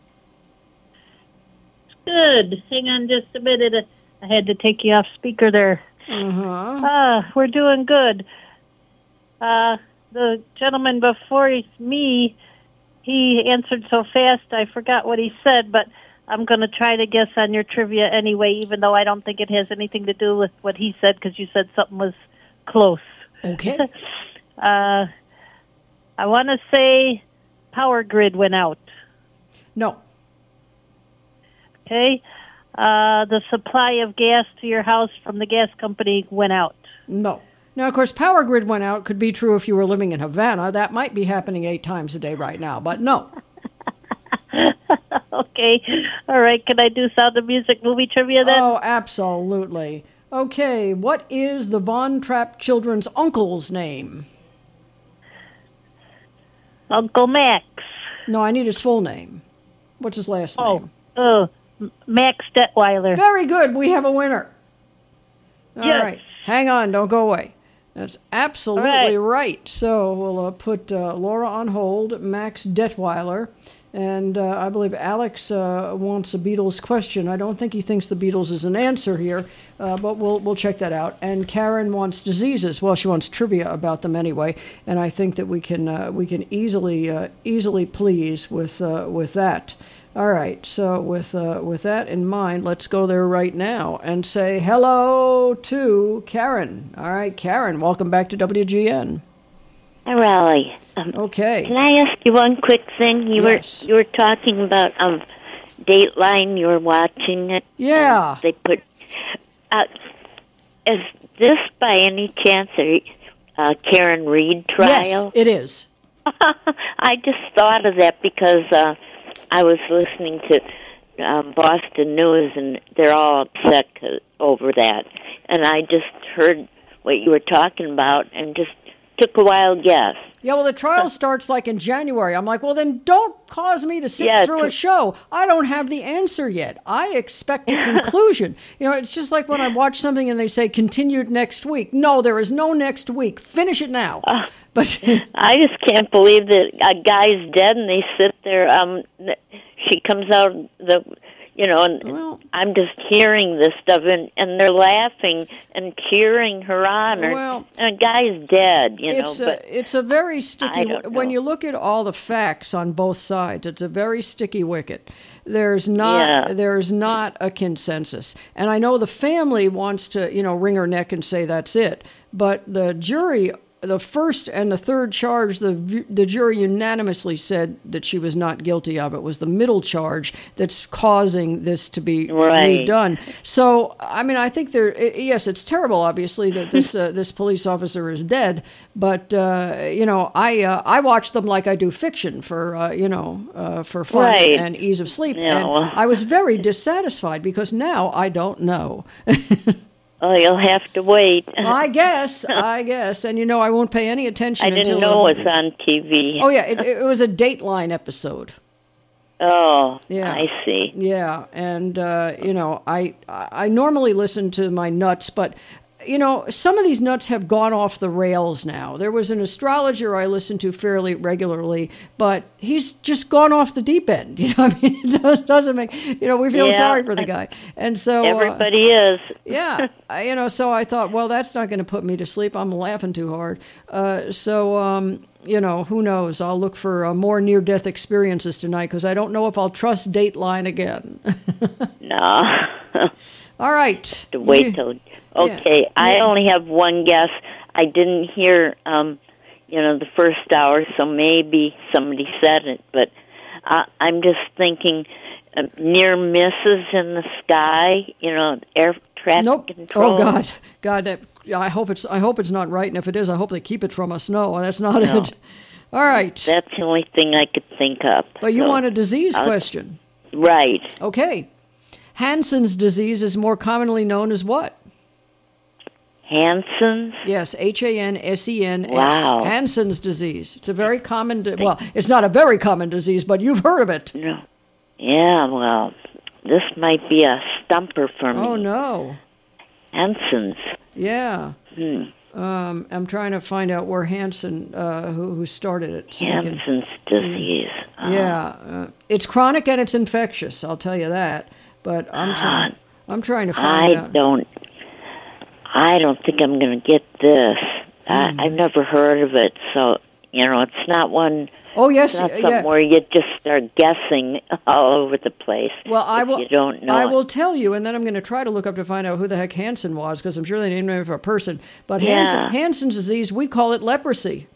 Good. Hang on just a minute. I had to take you off speaker there. Uh-huh. Ah, we're doing good. Uh, the gentleman before me, he answered so fast I forgot what he said, but I'm going to try to guess on your trivia anyway, even though I don't think it has anything to do with what he said, because you said something was close. Okay. uh, I want to say power grid went out. No. Okay. Uh, the supply of gas to your house from the gas company went out. No. Now, of course, power grid went out could be true if you were living in Havana. That might be happening eight times a day right now, but no. Okay. All right. Can I do Sound of Music movie trivia then? Oh, absolutely. Okay, what is the Von Trapp children's uncle's name? Uncle Max. No, I need his full name. What's his last name? Oh, Max Detweiler. Very good. We have a winner. All Yes. right. Hang on. Don't go away. That's absolutely All right. right. So we'll uh, put uh, Laura on hold, Max Detweiler, and uh, I believe Alex uh, wants a Beatles question. I don't think he thinks the Beatles is an answer here, uh, but we'll we'll check that out. And Karen wants diseases. Well, she wants trivia about them anyway, and I think that we can uh, we can easily uh, easily please with uh, with that. All right, so with uh, with that in mind, let's go there right now and say hello to Karen. All right, Karen, welcome back to W G N. Hi, Raleigh. Um, Okay. Can I ask you one quick thing? You Yes. were you were talking about um, Dateline. You were watching it. Yeah. and They put Uh, is this by any chance a uh, Karen Reed trial? Yes, it is. I just thought of that because uh, I was listening to um, Boston News, and they're all upset over that. And I just heard what you were talking about and just took a wild guess. Yeah, well, the trial starts like in January. I'm like, well, then don't cause me to sit Yeah, through to- a show. I don't have the answer yet. I expect a conclusion. You know, it's just like when I watch something and they say continued next week. No, there is no next week. Finish it now. Uh, but I just can't believe that a guy's dead and they sit there. Um, she comes out the, you know, and well, I'm just hearing this stuff, and, and they're laughing and cheering her on. Or, Well, and a guy's dead, you know. it's But a, it's a very I sticky, don't when know. you look at all the facts on both sides, it's a very sticky wicket. There's not, Yeah. there's not a consensus. And I know the family wants to, you know, wring her neck and say that's it. But the jury, the first and the third charge, the the jury unanimously said that she was not guilty of. It was the middle charge that's causing this to be Right. redone. So, I mean, I think there. i- Yes, it's terrible, obviously, that this uh, this police officer is dead. But uh, you know, I uh, I watch them like I do fiction for uh, you know uh, for fun Right. and ease of sleep. Yeah, and well. I was very dissatisfied because now I don't know. Oh, you'll have to wait. I guess, I guess, and you know, I won't pay any attention. I didn't until know it was on T V. Oh yeah, it, it was a Dateline episode. Oh, Yeah. I see. Yeah, and uh, you know, I I normally listen to my nuts, but you know, some of these nuts have gone off the rails now. There was an astrologer I listened to fairly regularly, but he's just gone off the deep end. You know, I mean, it does- doesn't make, you know, we feel Yeah. sorry for the guy. And so uh, Everybody is. yeah, I, you know, so I thought, well, that's not going to put me to sleep. I'm laughing too hard. Uh, so, um, you know, who knows? I'll look for uh, more near-death experiences tonight because I don't know if I'll trust Dateline again. No. All right. To wait You- till. Okay, Yeah. I Yeah. only have one guess. I didn't hear, um, you know, the first hour, so maybe somebody said it, but uh, I'm just thinking uh, near misses in the sky. You know, air traffic Nope. control. Oh God, God, that, I hope it's. I hope it's not right. And if it is, I hope they keep it from us. No, that's not No. it. All right. That's the only thing I could think of. But you So, want a disease I'll- question? Right. Okay. Hansen's disease is more commonly known as what? Hansen's? Yes, H A N S E N S. Wow. Hansen's disease. It's a very common, di- well, it's not a very common disease, but you've heard of it. No. Yeah, well, this might be a stumper for me. Oh, no. Hansen's. Yeah. Hmm. Um, I'm trying to find out where Hansen, uh, who, who started it. so we can- Hansen's disease. Oh. Yeah. Uh, it's chronic and it's infectious, I'll tell you that. But I'm trying, I'm trying to find I out. don't. I don't think I'm going to get this. I, Hmm. I've never heard of it, so you know, it's not one. Oh, yes, it's not uh, something yeah. where you just start guessing all over the place. Well, I if will. You don't know. I it. will tell you, and then I'm going to try to look up to find out who the heck Hansen was, because I'm sure they named him for a person. But Yeah. Hansen, Hansen's disease, we call it leprosy.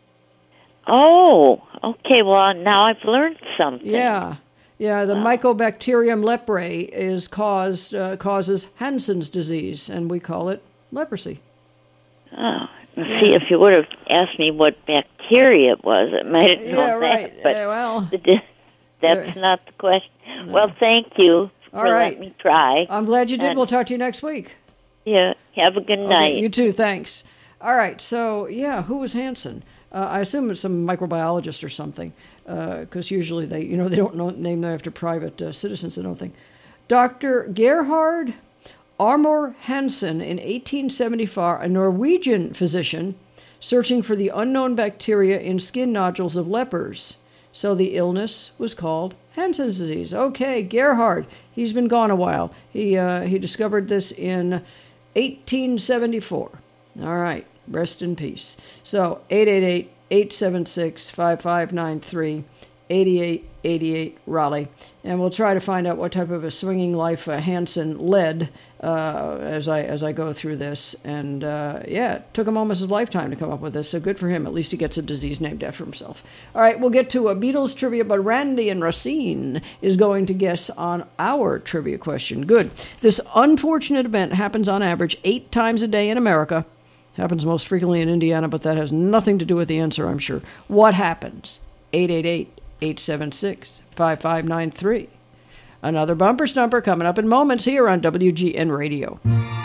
Oh, okay. Well, now I've learned something. Yeah, yeah. The Mycobacterium leprae is caused uh, causes Hansen's disease, and we call it leprosy. Oh, see, if you would have asked me what bacteria it was, I might have known Yeah, right. that. But Yeah, well, that's not the question. Well, thank you All for right. letting me try. I'm glad you did. And- we'll talk to you next week. Yeah. Have a good Okay, night. you too. Thanks. All right. So, yeah, who was Hansen? Uh, I assume it's some microbiologist or something, because usually they, you know, they don't know, name them after private uh, citizens. I don't think. Doctor Gerhard Armor Hansen in eighteen seventy-four, a Norwegian physician searching for the unknown bacteria in skin nodules of lepers. So the illness was called Hansen's disease. Okay, Gerhard, he's been gone a while. He uh, he discovered this in eighteen seventy-four. All right, rest in peace. So eight eight eight, eight seven six, five five nine three, eighty-eight eighty-eight, Raleigh. And we'll try to find out what type of a swinging life uh, Hanson led uh, as I as I go through this. And uh, yeah, it took him almost his lifetime to come up with this, so good for him. At least he gets a disease named after himself. All right, we'll get to a Beatles trivia, but Randy and Racine is going to guess on our trivia question. Good. This unfortunate event happens on average eight times a day in America. Happens most frequently in Indiana, but that has nothing to do with the answer, I'm sure. What happens? eight eight eight, eight seven six, five five nine three. Another bumper stumper coming up in moments here on W G N Radio.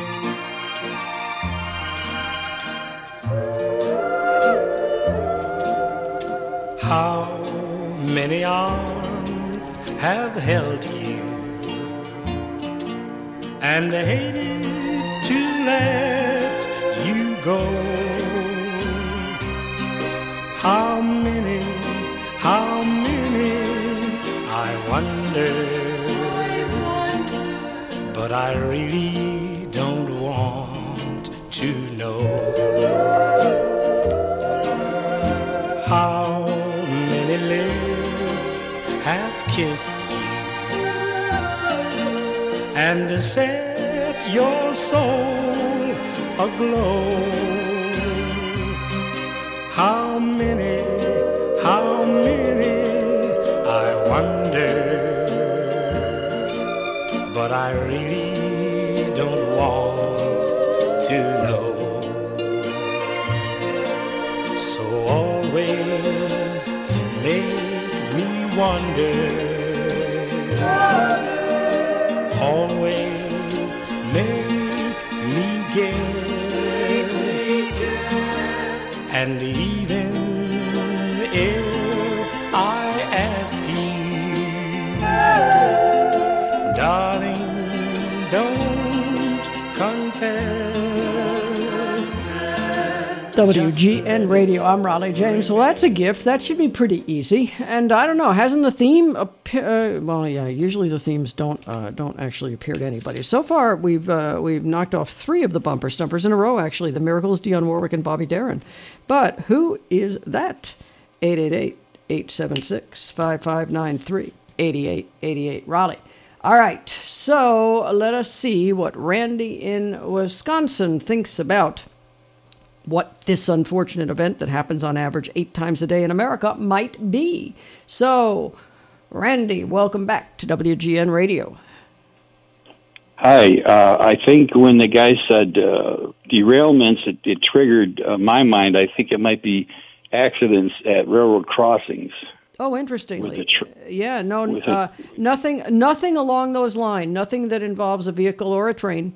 How many arms have held you and hated to let you go? How many, how many, I wonder, but I really don't want to know. How many lips have kissed you and set your soul aglow? How many, how many, I wonder, but I really don't want to know. So always make me wonder, always make me guess, and even if I ask you, darling, don't confess. W G N Radio, I'm Raleigh James. Well, that's a gift. That should be pretty easy. And I don't know, hasn't the theme appear? Uh, well, yeah, usually the themes don't uh, don't actually appear to anybody. So far, we've uh, we've knocked off three of the bumper stumpers in a row. Actually, the Miracles, Dionne Warwick, and Bobby Darin. But who is that? eight eight eight, eight seven six, five five nine three. eighty-eight eighty-eight, Raleigh. All right, so let us see what Randy in Wisconsin thinks about what this unfortunate event that happens on average eight times a day in America might be. So, Randy, welcome back to W G N Radio. Hi. Uh, I think when the guy said uh, derailments, it, it triggered uh, my mind. I think it might be accidents at railroad crossings. Oh, interestingly. Tr- yeah, no, a- uh, nothing, nothing along those lines. Nothing that involves a vehicle or a train.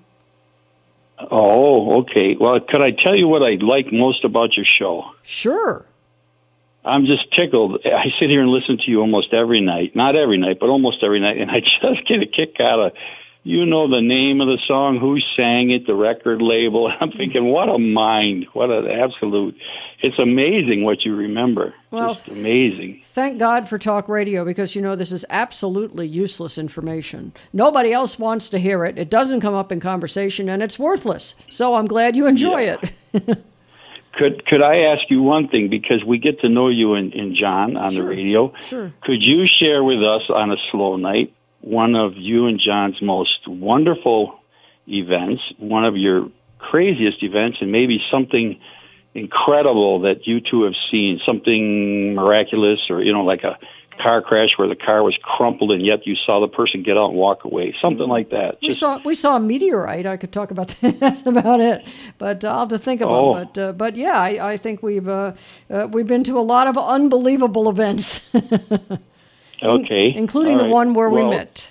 Oh, okay. Well, could I tell you what I like most about your show? Sure. I'm just tickled. I sit here and listen to you almost every night. Not every night, but almost every night. And I just get a kick out of, you know, the name of the song, who sang it, the record label. I'm thinking, what a mind. What an absolute. It's amazing what you remember. Well, just amazing. Thank God for talk radio, because, you know, this is absolutely useless information. Nobody else wants to hear it. It doesn't come up in conversation, and it's worthless. So I'm glad you enjoy Yeah. it. Could could I ask you one thing, because we get to know you and, and John on Sure. the radio. Sure. Could you share with us on a slow night one of you and John's most wonderful events, one of your craziest events, and maybe something incredible that you two have seen, something miraculous, or, you know, like a car crash where the car was crumpled and yet you saw the person get out and walk away, something like that. We saw we saw a meteorite. I could talk about that. That's about it. But uh, I'll have to think about Oh. it. But uh, but yeah, I, I think we've uh, uh, we've been to a lot of unbelievable events. Okay. Including All the right. one where Well, we met.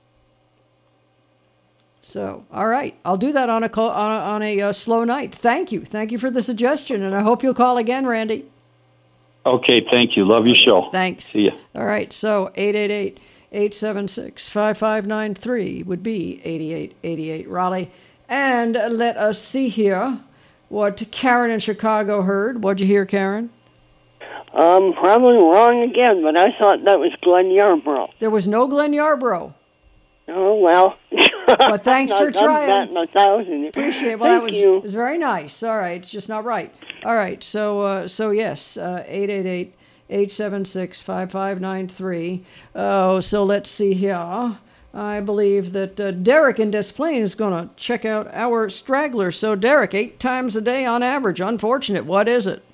So, all right, I'll do that on a co- on a, on a uh, slow night. Thank you, thank you for the suggestion, and I hope you'll call again, Randy. Okay, thank you. Love your show. Thanks. See ya. All right, so eight eight eight, eight seven six, five five nine three would be eighty-eight eighty-eight, Raleigh. And let us see here what Karen in Chicago heard. What'd you hear, Karen? Um, probably wrong again, but I thought that was Glenn Yarborough. There was no Glenn Yarborough. Oh, well. But thanks Not for done trying. that in a thousand. Appreciate it. Well, Thank that was, you. was very nice. All right, it's just not right. All right, so uh, so yes, uh, eight eight eight, eight seven six, five five nine three. Oh, so let's see here. I believe that uh, Derek in Des Plaines is going to check out our straggler. So, Derek, eight times a day on average. Unfortunate. What is it?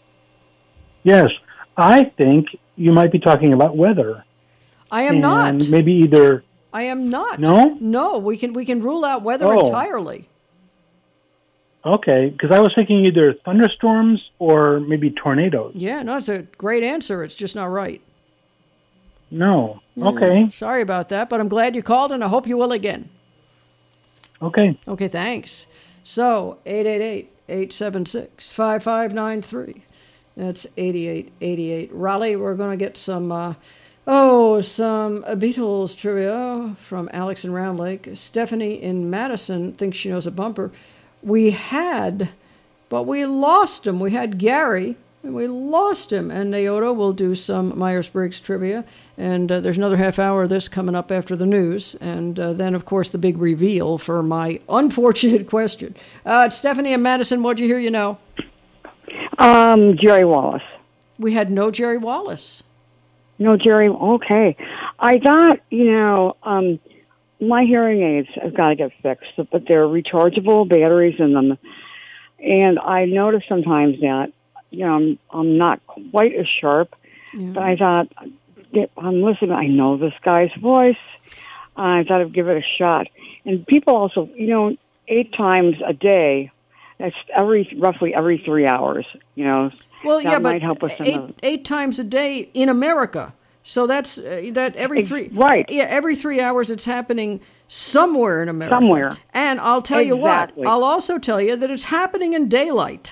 Yes, I think you might be talking about weather. I am and not. Maybe either. I am not. No? No, we can we can rule out weather Oh. entirely. Okay, because I was thinking either thunderstorms or maybe tornadoes. Yeah, no, it's a great answer. It's just not right. No. Hmm, Okay. Sorry about that, but I'm glad you called, and I hope you will again. Okay. Okay, thanks. So, eight eight eight, eight seven six, five five nine three. That's eighty-eight eighty-eight. Raleigh, we're going to get some, uh, oh, some Beatles trivia from Alex in Round Lake. Stephanie in Madison thinks she knows a bumper. We had, but we lost him. We had Gary, and we lost him. And Naoto will do some Myers-Briggs trivia. And uh, there's another half hour of this coming up after the news. And uh, then, of course, the big reveal for my unfortunate question. Uh, Stephanie in Madison, what'd you hear you know? Um, Jerry Wallace. We had no Jerry Wallace. No, Jerry, okay. I got, you know, um, my hearing aids have got to get fixed, but they're rechargeable batteries in them. And I notice sometimes that, you know, I'm, I'm not quite as sharp, Yeah. but I thought, yeah, I'm listening, I know this guy's voice. I thought I'd give it a shot. And people also, you know, eight times a day, that's every roughly every three hours, you know. Well, that yeah, but might help with some eight, of eight times a day in America. So that's uh, that every Ex- three right. Yeah, every three hours it's happening somewhere in America. Somewhere. And I'll tell you what. Exactly. I'll also tell you that it's happening in daylight.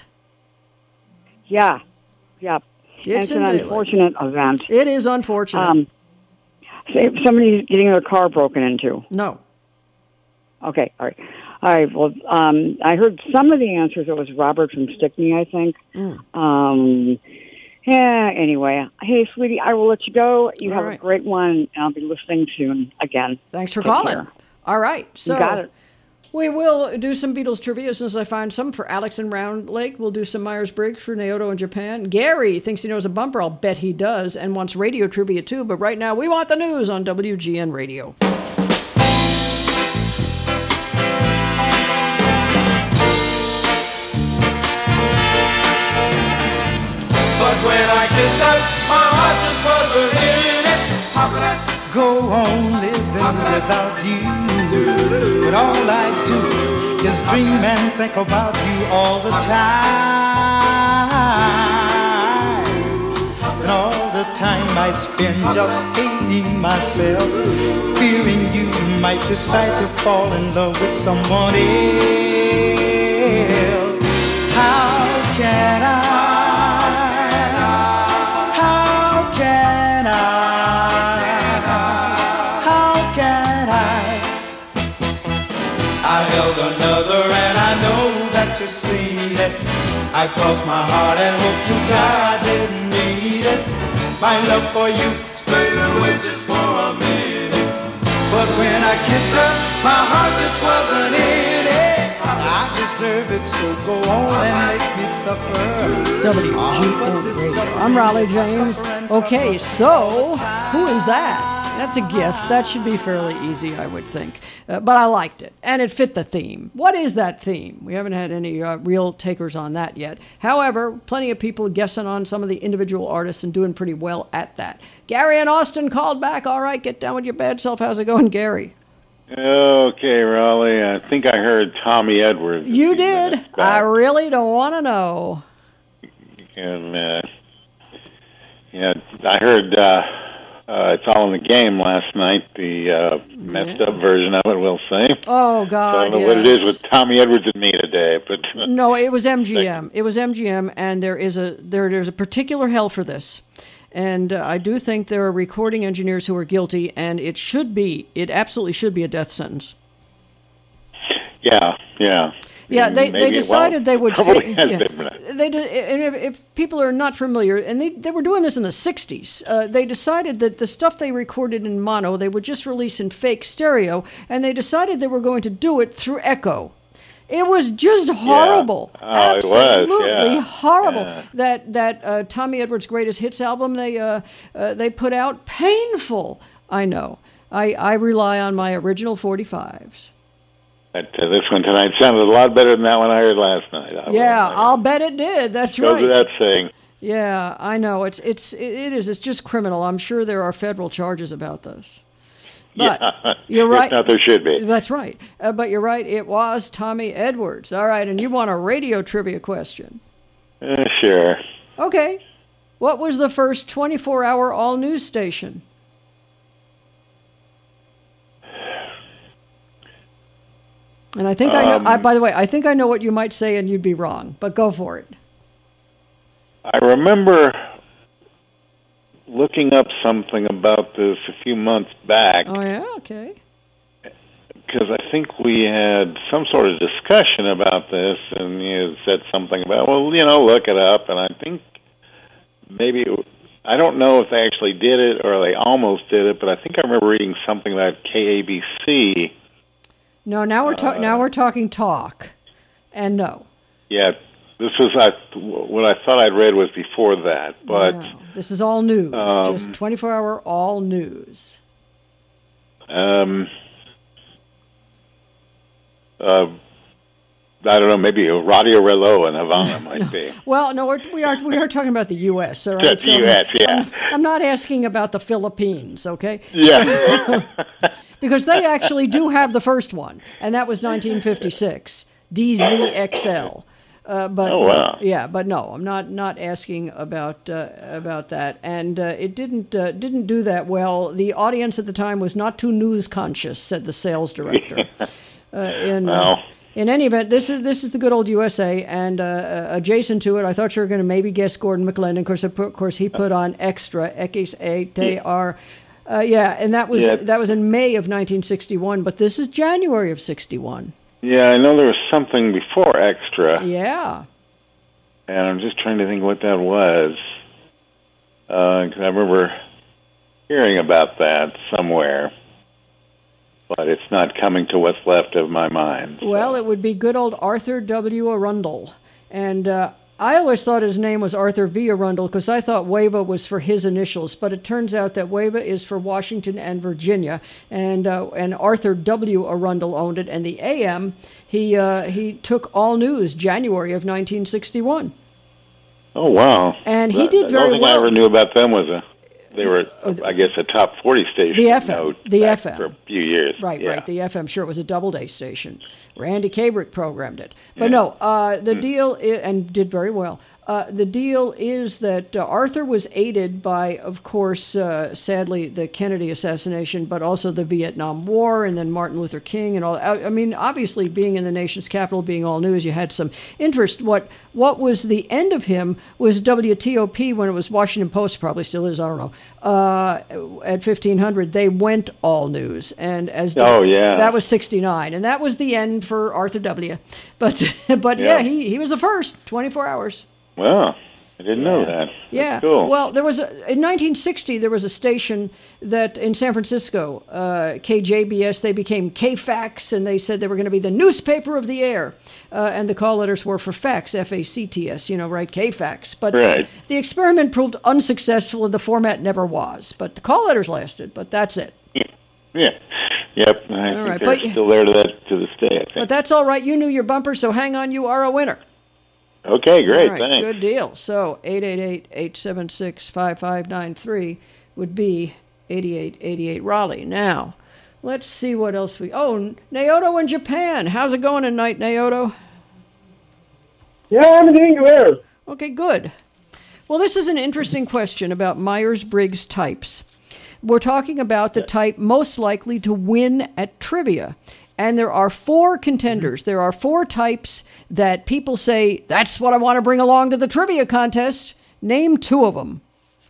Yeah, yeah. It's and it's in an daylight. unfortunate event. It is unfortunate. Um, say somebody's getting their car broken into. No. Okay, all right. All right, well, um, I heard some of the answers. It was Robert from Stickney, I think. Mm. Um, yeah, anyway. Hey, sweetie, I will let you go. You All have right. a great one, and I'll be listening soon again. Thanks for Take calling. care. All right. So You got it. we will do some Beatles trivia as soon as I find some for Alex in Round Lake. We'll do some Myers-Briggs for Naoto in Japan. Gary thinks he knows a bumper. I'll bet he does, and wants radio trivia too. But right now, we want the news on W G N Radio. But when I kissed her, my heart just wasn't in it. How could I go on living without you? But all I do is dream and think about you all the time. And all the time I spend just hating myself, fearing you might decide to fall in love with someone else. How can I? another, and I know that you seen it. I crossed my heart and hope to die I didn't need it. My love for you strayed away just for a minute. But when I kissed her, my heart just wasn't in it. I deserve it, so go on and make me suffer. W G N Radio. I'm Raleigh James. Okay, so who is that? That's a gift. That should be fairly easy, I would think. Uh, but I liked it, and it fit the theme. What is that theme? We haven't had any uh, real takers on that yet. However, plenty of people guessing on some of the individual artists and doing pretty well at that. Gary in Austin called back. All right, get down with your bad self. How's it going, Gary? Okay, Raleigh. I think I heard Tommy Edwards. You did. I really don't want to know. And, uh, yeah, I heard... Uh, Uh, it's all in the game last night, the uh, messed up version of it, we'll say. Oh, God, so I don't know yes. what it is with Tommy Edwards and me today, but... Uh, no, it was M G M. It was M G M, and there is a there there's a particular hell for this. And uh, I do think there are recording engineers who are guilty, and it should be, it absolutely should be a death sentence. Yeah, yeah. Yeah, they, Maybe, they decided well, they would. probably Fa- has yeah. been, but- They did, and if, if people are not familiar, and they, they were doing this in the sixties, uh, they decided that the stuff they recorded in mono, they would just release in fake stereo, and they decided they were going to do it through echo. It was just horrible. Yeah. Oh, Absolutely it was, yeah. horrible. Yeah. That that uh, Tommy Edwards' Greatest Hits album they uh, uh, they put out, painful. I know. I, I rely on my original forty-fives. But, uh, this one tonight sounded a lot better than that one I heard last night. I Yeah, I'll bet it did. That's Goes right. without saying. Yeah, I know. It's it's it, it is. It's just criminal. I'm sure there are federal charges about this. But yeah, you're right. If not, there should be. That's right. Uh, but you're right. It was Tommy Edwards. All right, and you want a radio trivia question? Uh, sure. Okay. What was the first twenty-four hour all news station? And I think I know. Um, I, by the way, I think I know what you might say, and you'd be wrong. But go for it. I remember looking up something about this a few months back. Oh yeah. Okay. Because I think we had some sort of discussion about this, and you said something about, well, you know, look it up. And I think maybe, it, I don't know if they actually did it or they almost did it, but I think I remember reading something about K A B C. No, now we're ta- Uh, now we're talking talk, and no. Yeah, this was, I, what I thought I'd read was before that, but... No, this is all news, Um, just twenty-four hour all news. Um... Uh, I don't know. Maybe Radio Relo in Havana might no. be. Well, no, we're, we are we are talking about the U S All right, Yeah, the U S, yeah. I'm, I'm not asking about the Philippines, okay? Yeah. Because they actually do have the first one, and that was nineteen fifty-six, D Z X L. Uh, but Oh, wow. yeah, but no, I'm not not asking about uh, about that, and uh, it didn't uh, didn't do that well. The audience at the time was not too news conscious, said the sales director. Uh, in, uh, Well. in any event, this is this is the good old U S A, and uh, uh, adjacent to it, I thought you were going to maybe guess Gordon McClendon. Of course, of course, he put on Extra, X A T R. Uh, yeah, and that was Yeah. that was in May of nineteen sixty-one, but this is January of sixty-one. Yeah, I know there was something before Extra, Yeah. and I'm just trying to think what that was. Because I remember hearing about that somewhere, but it's not coming to what's left of my mind. Well, it would be good old Arthur W. Arundel. And uh, I always thought his name was Arthur V. Arundel because I thought WAVA was for his initials, but it turns out that WAVA is for Washington and Virginia, and uh, and Arthur W. Arundel owned it. And the A M, he uh, he took All News January of nineteen sixty-one. Oh, wow. And he The- did the very only thing well. I ever knew about them was a, they were, I guess, a top forty station. The F M, note the back F M. For a few years. Right, yeah. right. The F M, sure, it was a Doubleday station. Randy Kabrick programmed it. But no, uh, the deal, I- and did very well. Uh, the deal is that uh, Arthur was aided by, of course, uh, sadly, the Kennedy assassination, but also the Vietnam War, and then Martin Luther King, and all. I, I mean, obviously, being in the nation's capital, being all news, you had some interest. What what was the end of him was W T O P when it was Washington Post, probably still is, I don't know. Uh, at fifteen hundred, they went all news, and as Oh, yeah. that was sixty-nine, and that was the end for Arthur W. But but yeah, Yeah. he he was the first twenty-four hours. Well, I didn't know that. Yeah. That's cool. Well, there was a, in nineteen sixty there was a station that in San Francisco, uh, K J B S. They became K FAX, and they said they were going to be the newspaper of the air, uh, and the call letters were for fax, F A C T S. You know, right? K FAX. But Right. the experiment proved unsuccessful, and the format never was. But the call letters lasted. But that's it. Yeah. Yep. I All think right, they're but- still there to that to this day, I think. But that's all right. You knew your bumper, so hang on. You are a winner. Okay, great. All right, Thanks. good deal. So eight eight eight, eight seven six, five five nine three would be eighty-eight eighty-eight Raleigh. Now, let's see what else we... Oh, Naoto in Japan. How's it going tonight, Naoto? Yeah, I'm doing well. Okay, good. Well, this is an interesting question about Myers-Briggs types. We're talking about the type most likely to win at trivia. And there are four contenders. There are four types that people say, that's what I want to bring along to the trivia contest. Name two of them.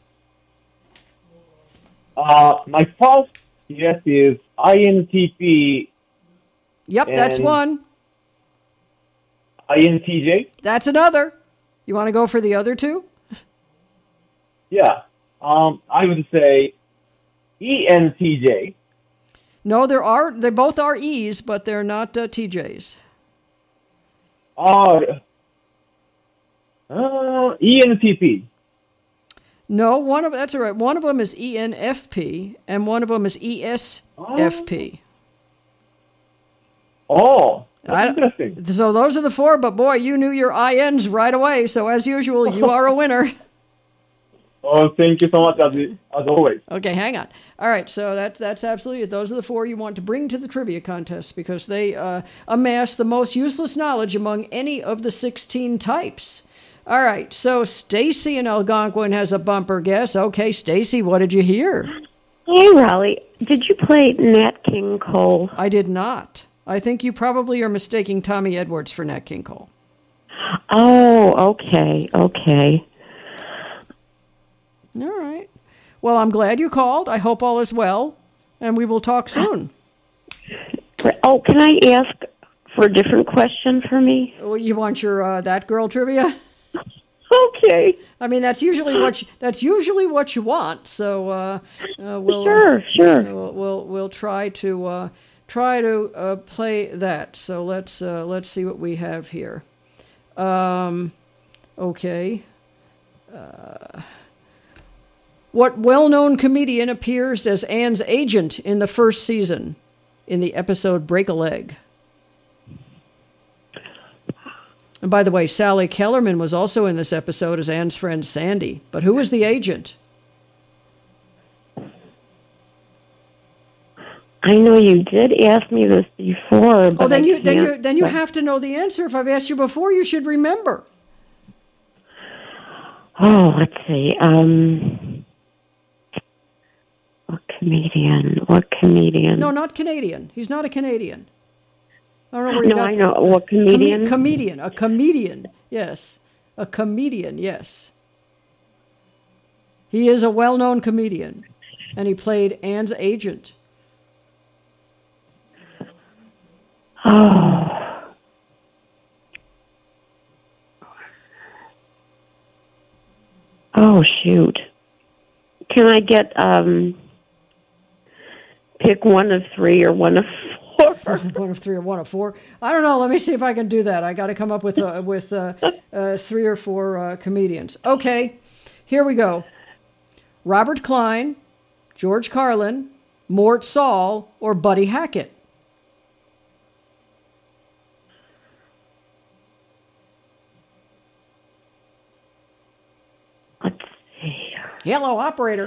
Uh, my first guess is I N T P. Yep, that's and one. I N T J. That's another. You want to go for the other two? Yeah. Um, I would say E N T J. No, there are. They both are E's, but they're not uh, T J's. Oh, uh, E N T P. No, one of that's all right. One of them is E N F P, and one of them is E S F P. Oh, that's I, interesting. So those are the four, but boy, you knew your I Ns right away. So as usual, you are a winner. Oh, thank you so much, as, as always. Okay, hang on. All right, so that's that's absolutely it. Those are the four you want to bring to the trivia contest because they uh, amass the most useless knowledge among any of the sixteen types. All right, so Stacy in Algonquin has a bumper guess. Okay, Stacy, what did you hear? Hey, Raleigh. Did you play Nat King Cole? I did not. I think you probably are mistaking Tommy Edwards for Nat King Cole. Oh, okay, okay. All right. Well, I'm glad you called. I hope all is well, and we will talk soon. Oh, can I ask for a different question for me? Oh, you want your uh, that girl trivia? Okay. I mean, that's usually what you, that's usually what you want. So uh, uh, we'll sure, sure. Uh, we'll, we'll we'll try to uh, try to uh, play that. So let's uh, let's see what we have here. Um, okay. Uh, what well-known comedian appears as Anne's agent in the first season in the episode Break a Leg? And by the way, Sally Kellerman was also in this episode as Anne's friend Sandy. But who was the agent? I know you did ask me this before. But oh, then I you then can't- you then you have to know the answer. If I've asked you before, you should remember. Oh, let's see. Um, what comedian? What comedian? No, not Canadian. He's not a Canadian. I don't know where you No, got I know. What comedian? Come- comedian. A comedian. Yes. A comedian, yes. He is a well-known comedian, and he played Anne's agent. Oh. Oh, shoot. Can I get, um, pick one of three or one of four? One of three or one of four. I don't know. Let me see if I can do that. I got to come up with uh, with uh, uh, three or four uh, comedians. Okay, here we go. Robert Klein, George Carlin, Mort Saul, or Buddy Hackett. Hello, operator.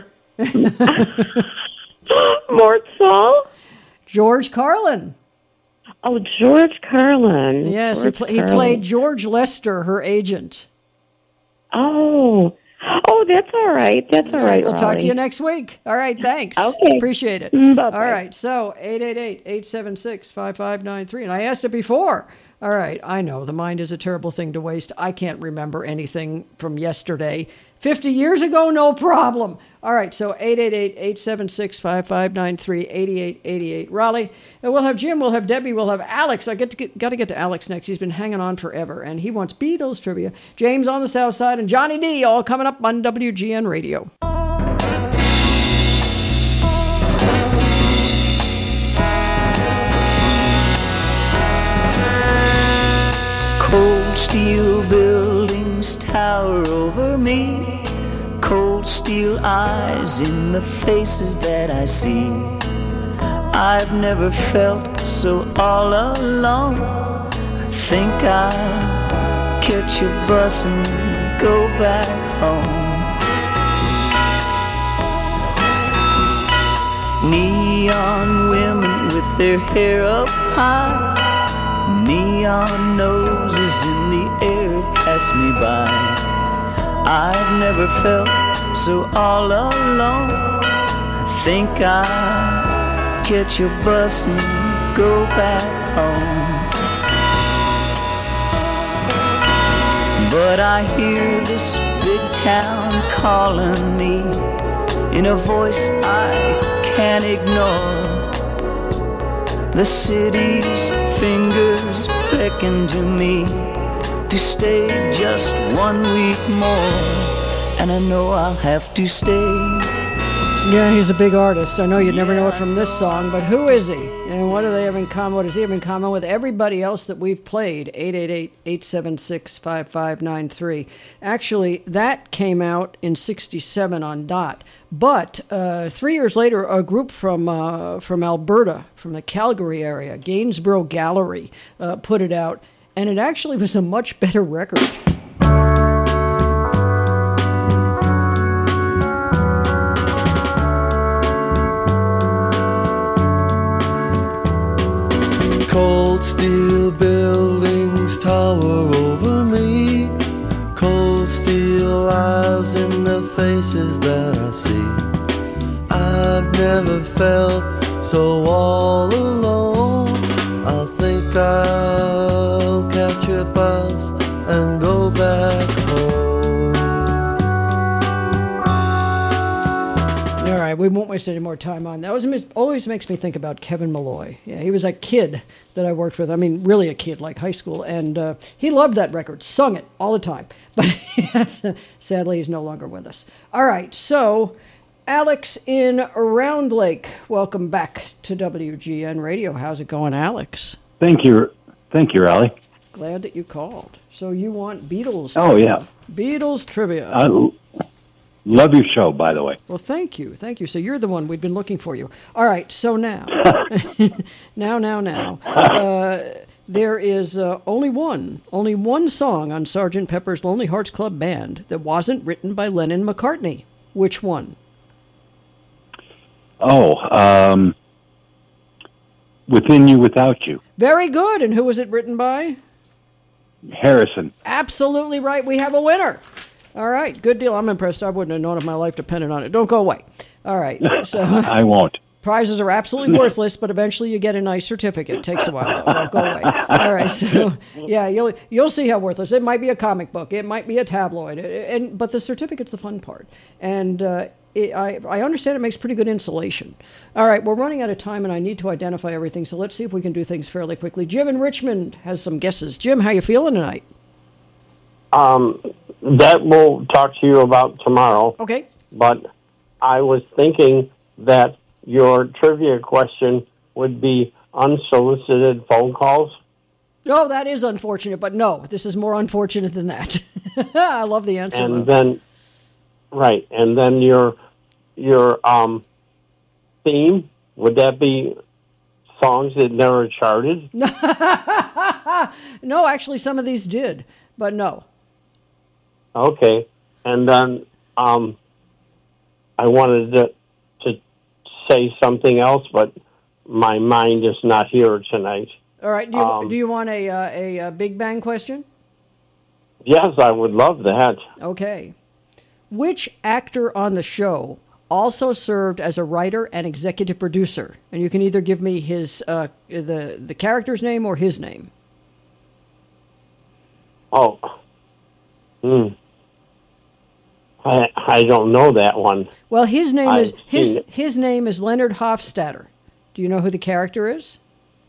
Mort Saul? George Carlin. Oh, George Carlin. Yes, he, George pl- he Carlin. played George Lester, her agent. Oh. Oh, that's all right. That's all right, We'll talk to Raleigh. you next week. All right, thanks. Okay. Appreciate it. Mm, bye-bye. All right, so eight eight eight, eight seven six, five five nine three. And I asked it before. All right, I know the mind is a terrible thing to waste. I can't remember anything from yesterday. fifty years ago, no problem. All right, so eight eight eight, eight seven six, five five nine three, eight eight eight eight. Raleigh, and we'll have Jim, we'll have Debbie, we'll have Alex. I get to get, got to get to Alex next. He's been hanging on forever, and he wants Beatles trivia. James on the South Side and Johnny D all coming up on W G N Radio. Cold steel buildings tower over me, cold steel eyes in the faces that I see. I've never felt so all alone. I think I'll catch a bus and go back home. Neon women with their hair up high, neon noses in the air pass me by. I've never felt so all alone. I think I'll catch a bus and go back home. But I hear this big town calling me in a voice I can't ignore. The city's fingers beckon to me to stay just one week more, and I know I'll have to stay. Yeah, he's a big artist. I know you'd never know it from this song, but who is he? And what do they have in common? What does he have in common with everybody else that we've played? eight eight eight, eight seven six, five five nine three. Actually, that came out in sixty-seven on Dot. But uh, three years later, a group from uh, from Alberta, from the Calgary area, Gainsborough Gallery, uh, put it out. And it actually was a much better record. Cold steel buildings tower over me. Cold steel eyes in the faces that I see. I've never felt so all alone. I think I'll catch a bus and go back home. All right, we won't waste any more time on that. It always makes me think about Kevin Malloy. Yeah, he was a kid that I worked with. I mean, really a kid, like high school. And uh, he loved that record, sung it all the time. But yes, sadly, he's no longer with us. All right, so Alex in Round Lake, welcome back to W G N Radio. How's it going, Alex? Thank you. Thank you, Raleigh. Glad that you called. So you want Beatles? Oh, yeah. Beatles trivia. I love your show, by the way. Well, thank you. Thank you. So you're the one. We've been looking for you. All right. So now, now, now, now, uh, there is uh, only one, only one song on Sergeant Pepper's Lonely Hearts Club Band that wasn't written by Lennon McCartney. Which one? Oh, um, Within You, Without You. Very good. And who was it written by? Harrison. Absolutely right. We have a winner. All right. Good deal. I'm impressed. I wouldn't have known if my life depended on it. Don't go away. All right. So I won't. Prizes are absolutely worthless, but eventually you get a nice certificate. Takes a while, though. Don't go away. All right. So, yeah, you'll you'll see how worthless. It might be a comic book. It might be a tabloid. And But the certificate's the fun part. And uh, it, I, I understand it makes pretty good insulation. All right. We're running out of time, and I need to identify everything. So let's see if we can do things fairly quickly. Jim in Richmond has some guesses. Jim, how you feeling tonight? Um, that we'll talk to you about tomorrow. Okay. But I was thinking that your trivia question would be unsolicited phone calls. Oh, that is unfortunate, but no, this is more unfortunate than that. I love the answer. And though. then, right, and then your your um theme, would that be songs that never charted? No, actually, some of these did, but no. Okay, and then um, I wanted to, to say something else, but my mind is not here tonight. All right. Do you, Um, do you want a, uh, a a Big Bang question? Yes, I would love that. Okay. Which actor on the show also served as a writer and executive producer? And you can either give me his uh, the the character's name or his name. Oh, hmm. I I don't know that one. Well, his name I've is his seen it. his name is Leonard Hofstadter. Do you know who the character is?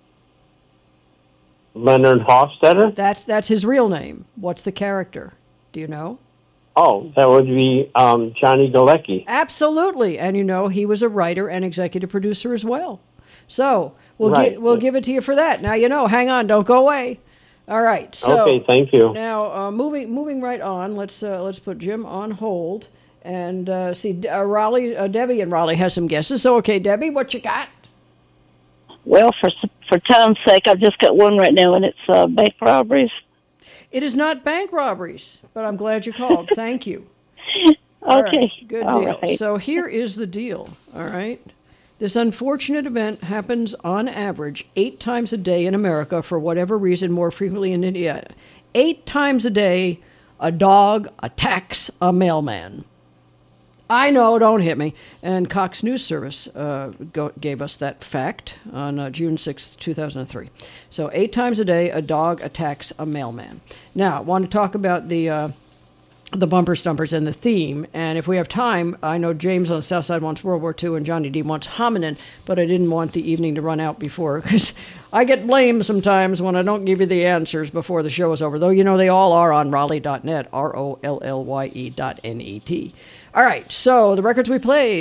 Leonard Hofstadter? That's that's his real name. What's the character? Do you know? Oh, that would be um, Johnny Galecki. Absolutely, and you know he was a writer and executive producer as well. So we'll Right. gi- we'll give it to you for that. Now you know. Hang on, don't go away. All right. So Okay, thank you. Now uh, moving moving right on. Let's uh, let's put Jim on hold and uh, see uh, Raleigh. Uh, Debbie and Raleigh has some guesses. So okay, Debbie, what you got? Well, for for time's sake, I've just got one right now, and it's uh, bank robberies. It is not bank robberies, but I'm glad you called. Thank you. All Okay. right, good All deal. right. So here is the deal, all right? This unfortunate event happens on average eight times a day in America, for whatever reason, more frequently in India. Eight times a day, a dog attacks a mailman. I know, don't hit me. And Cox News Service uh, go, gave us that fact on uh, June sixth, two thousand three. So eight times a day, a dog attacks a mailman. Now, I want to talk about the uh, the bumper stumpers and the theme. And if we have time, I know James on the South Side wants World War Two and Johnny D wants hominin, but I didn't want the evening to run out before, because I get blamed sometimes when I don't give you the answers before the show is over, though you know they all are on Raleigh dot net, R O L L Y E dot N E T. All right, so the records we played: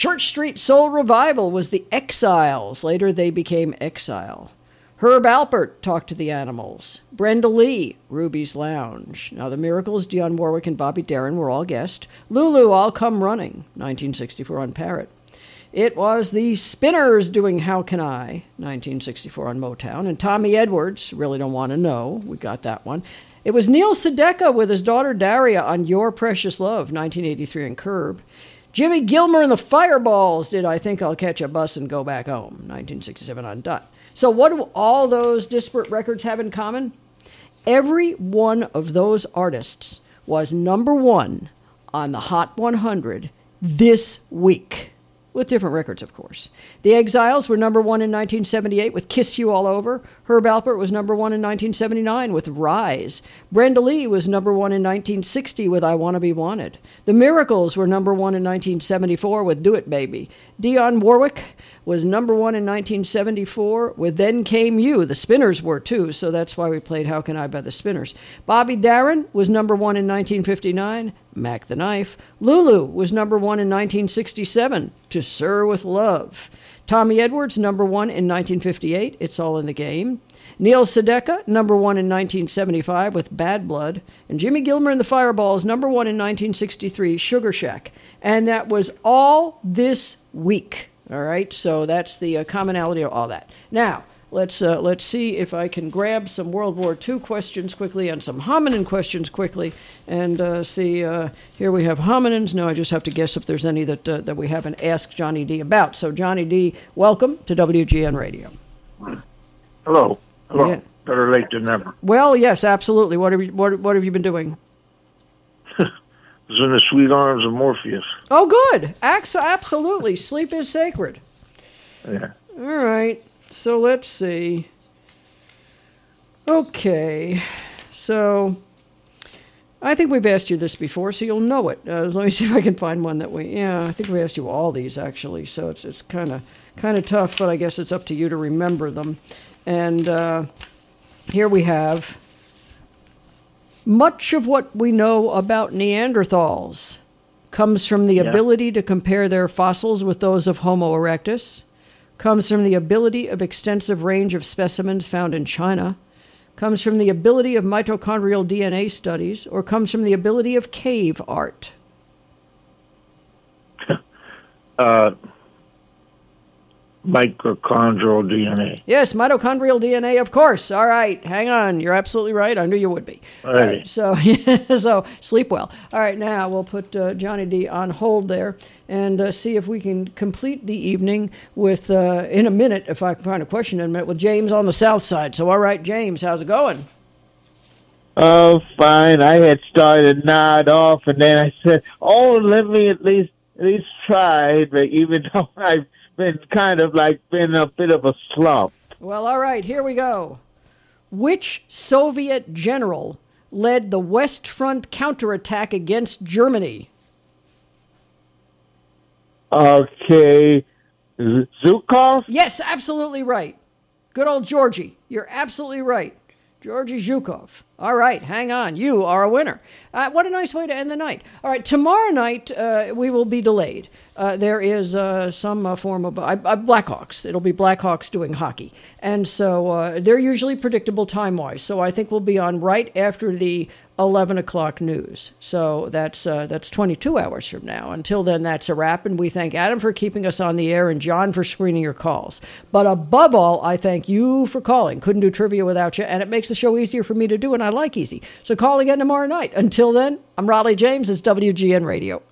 Church Street Soul Revival was the Exiles. Later they became Exile. Herb Alpert, Talk to the Animals. Brenda Lee, Ruby's Lounge. Now the Miracles, Dionne Warwick and Bobby Darin were all guests. Lulu, I'll Come Running, nineteen sixty-four on Parrot. It was the Spinners doing How Can I, nineteen sixty-four on Motown. And Tommy Edwards, Really Don't Want to Know, we got that one. It was Neil Sedaka with his daughter Daria on Your Precious Love, nineteen eighty-three on Curb. Jimmy Gilmer and the Fireballs did I Think I'll Catch a Bus and Go Back Home, nineteen sixty-seven on Dot. So what do all those disparate records have in common? Every one of those artists was number one on the Hot one hundred this week. With different records, of course. The Exiles were number one in nineteen seventy-eight with Kiss You All Over. Herb Alpert was number one in nineteen seventy-nine with Rise. Brenda Lee was number one in nineteen sixty with I Wanna Be Wanted. The Miracles were number one in nineteen seventy-four with Do It Baby. Dionne Warwick was number one in nineteen seventy-four with Then Came You. The Spinners were too, so that's why we played How Can I by the Spinners. Bobby Darin was number one in nineteen fifty-nine. Mac the Knife. Lulu was number one in nineteen sixty-seven. To Sir with Love. Tommy Edwards, number one in nineteen fifty-eight. It's All in the Game. Neil Sedaka, number one in nineteen seventy-five with Bad Blood. And Jimmy Gilmer and the Fireballs, number one in nineteen sixty-three, Sugar Shack. And that was all this week. All right, so that's the uh, commonality of all that. Now, let's uh, let's see if I can grab some World War Two questions quickly and some hominin questions quickly, and uh, see. Uh, here we have hominins. Now I just have to guess if there's any that uh, that we haven't asked Johnny D about. So Johnny D, welcome to W G N Radio. Hello. Hello. Yeah. Better late than never. Well, yes, absolutely. What have you what what have you been doing? Was in the sweet arms of Morpheus. Oh, good. Ax- absolutely. Sleep is sacred. Yeah. All right. So let's see. Okay. So I think we've asked you this before, so you'll know it. Uh, let me see if I can find one that we. Yeah, I think we asked you all these actually. So it's it's kind of kind of tough, but I guess it's up to you to remember them. And uh, here we have. Much of what we know about Neanderthals comes from the Yeah. ability to compare their fossils with those of Homo erectus, comes from the ability of extensive range of specimens found in China, comes from the ability of mitochondrial D N A studies, or comes from the ability of cave art. Uh, mitochondrial D N A. Yes, mitochondrial D N A, of course. All right, hang on. You're absolutely right. I knew you would be. All right. All right, so, so sleep well. All right, now we'll put uh, Johnny D on hold there and uh, see if we can complete the evening with, uh, in a minute, if I can find a question in a minute, with James on the south side. So, all right, James, how's it going? Oh, fine. I had started to nod off, and then I said, "Oh, let me at least at least try." But even though I've been kind of like been a bit of a slump. Well, all right, here we go. Which Soviet general led the West Front counterattack against Germany? Okay, Zhukov? Yes, absolutely right. Good old Georgie. You're absolutely right. Georgy Zhukov. All right, hang on. You are a winner. Uh, what a nice way to end the night. All right, tomorrow night uh, we will be delayed. Uh, there is uh, some uh, form of uh, uh, Blackhawks. It'll be Blackhawks doing hockey. And so uh, they're usually predictable time-wise. So I think we'll be on right after the eleven o'clock news. So that's uh, that's twenty-two hours from now. Until then, that's a wrap. And we thank Adam for keeping us on the air and John for screening your calls. But above all, I thank you for calling. Couldn't do trivia without you. And it makes the show easier for me to do, and I like easy. So call again tomorrow night. Until then, I'm Raleigh James. It's W G N Radio.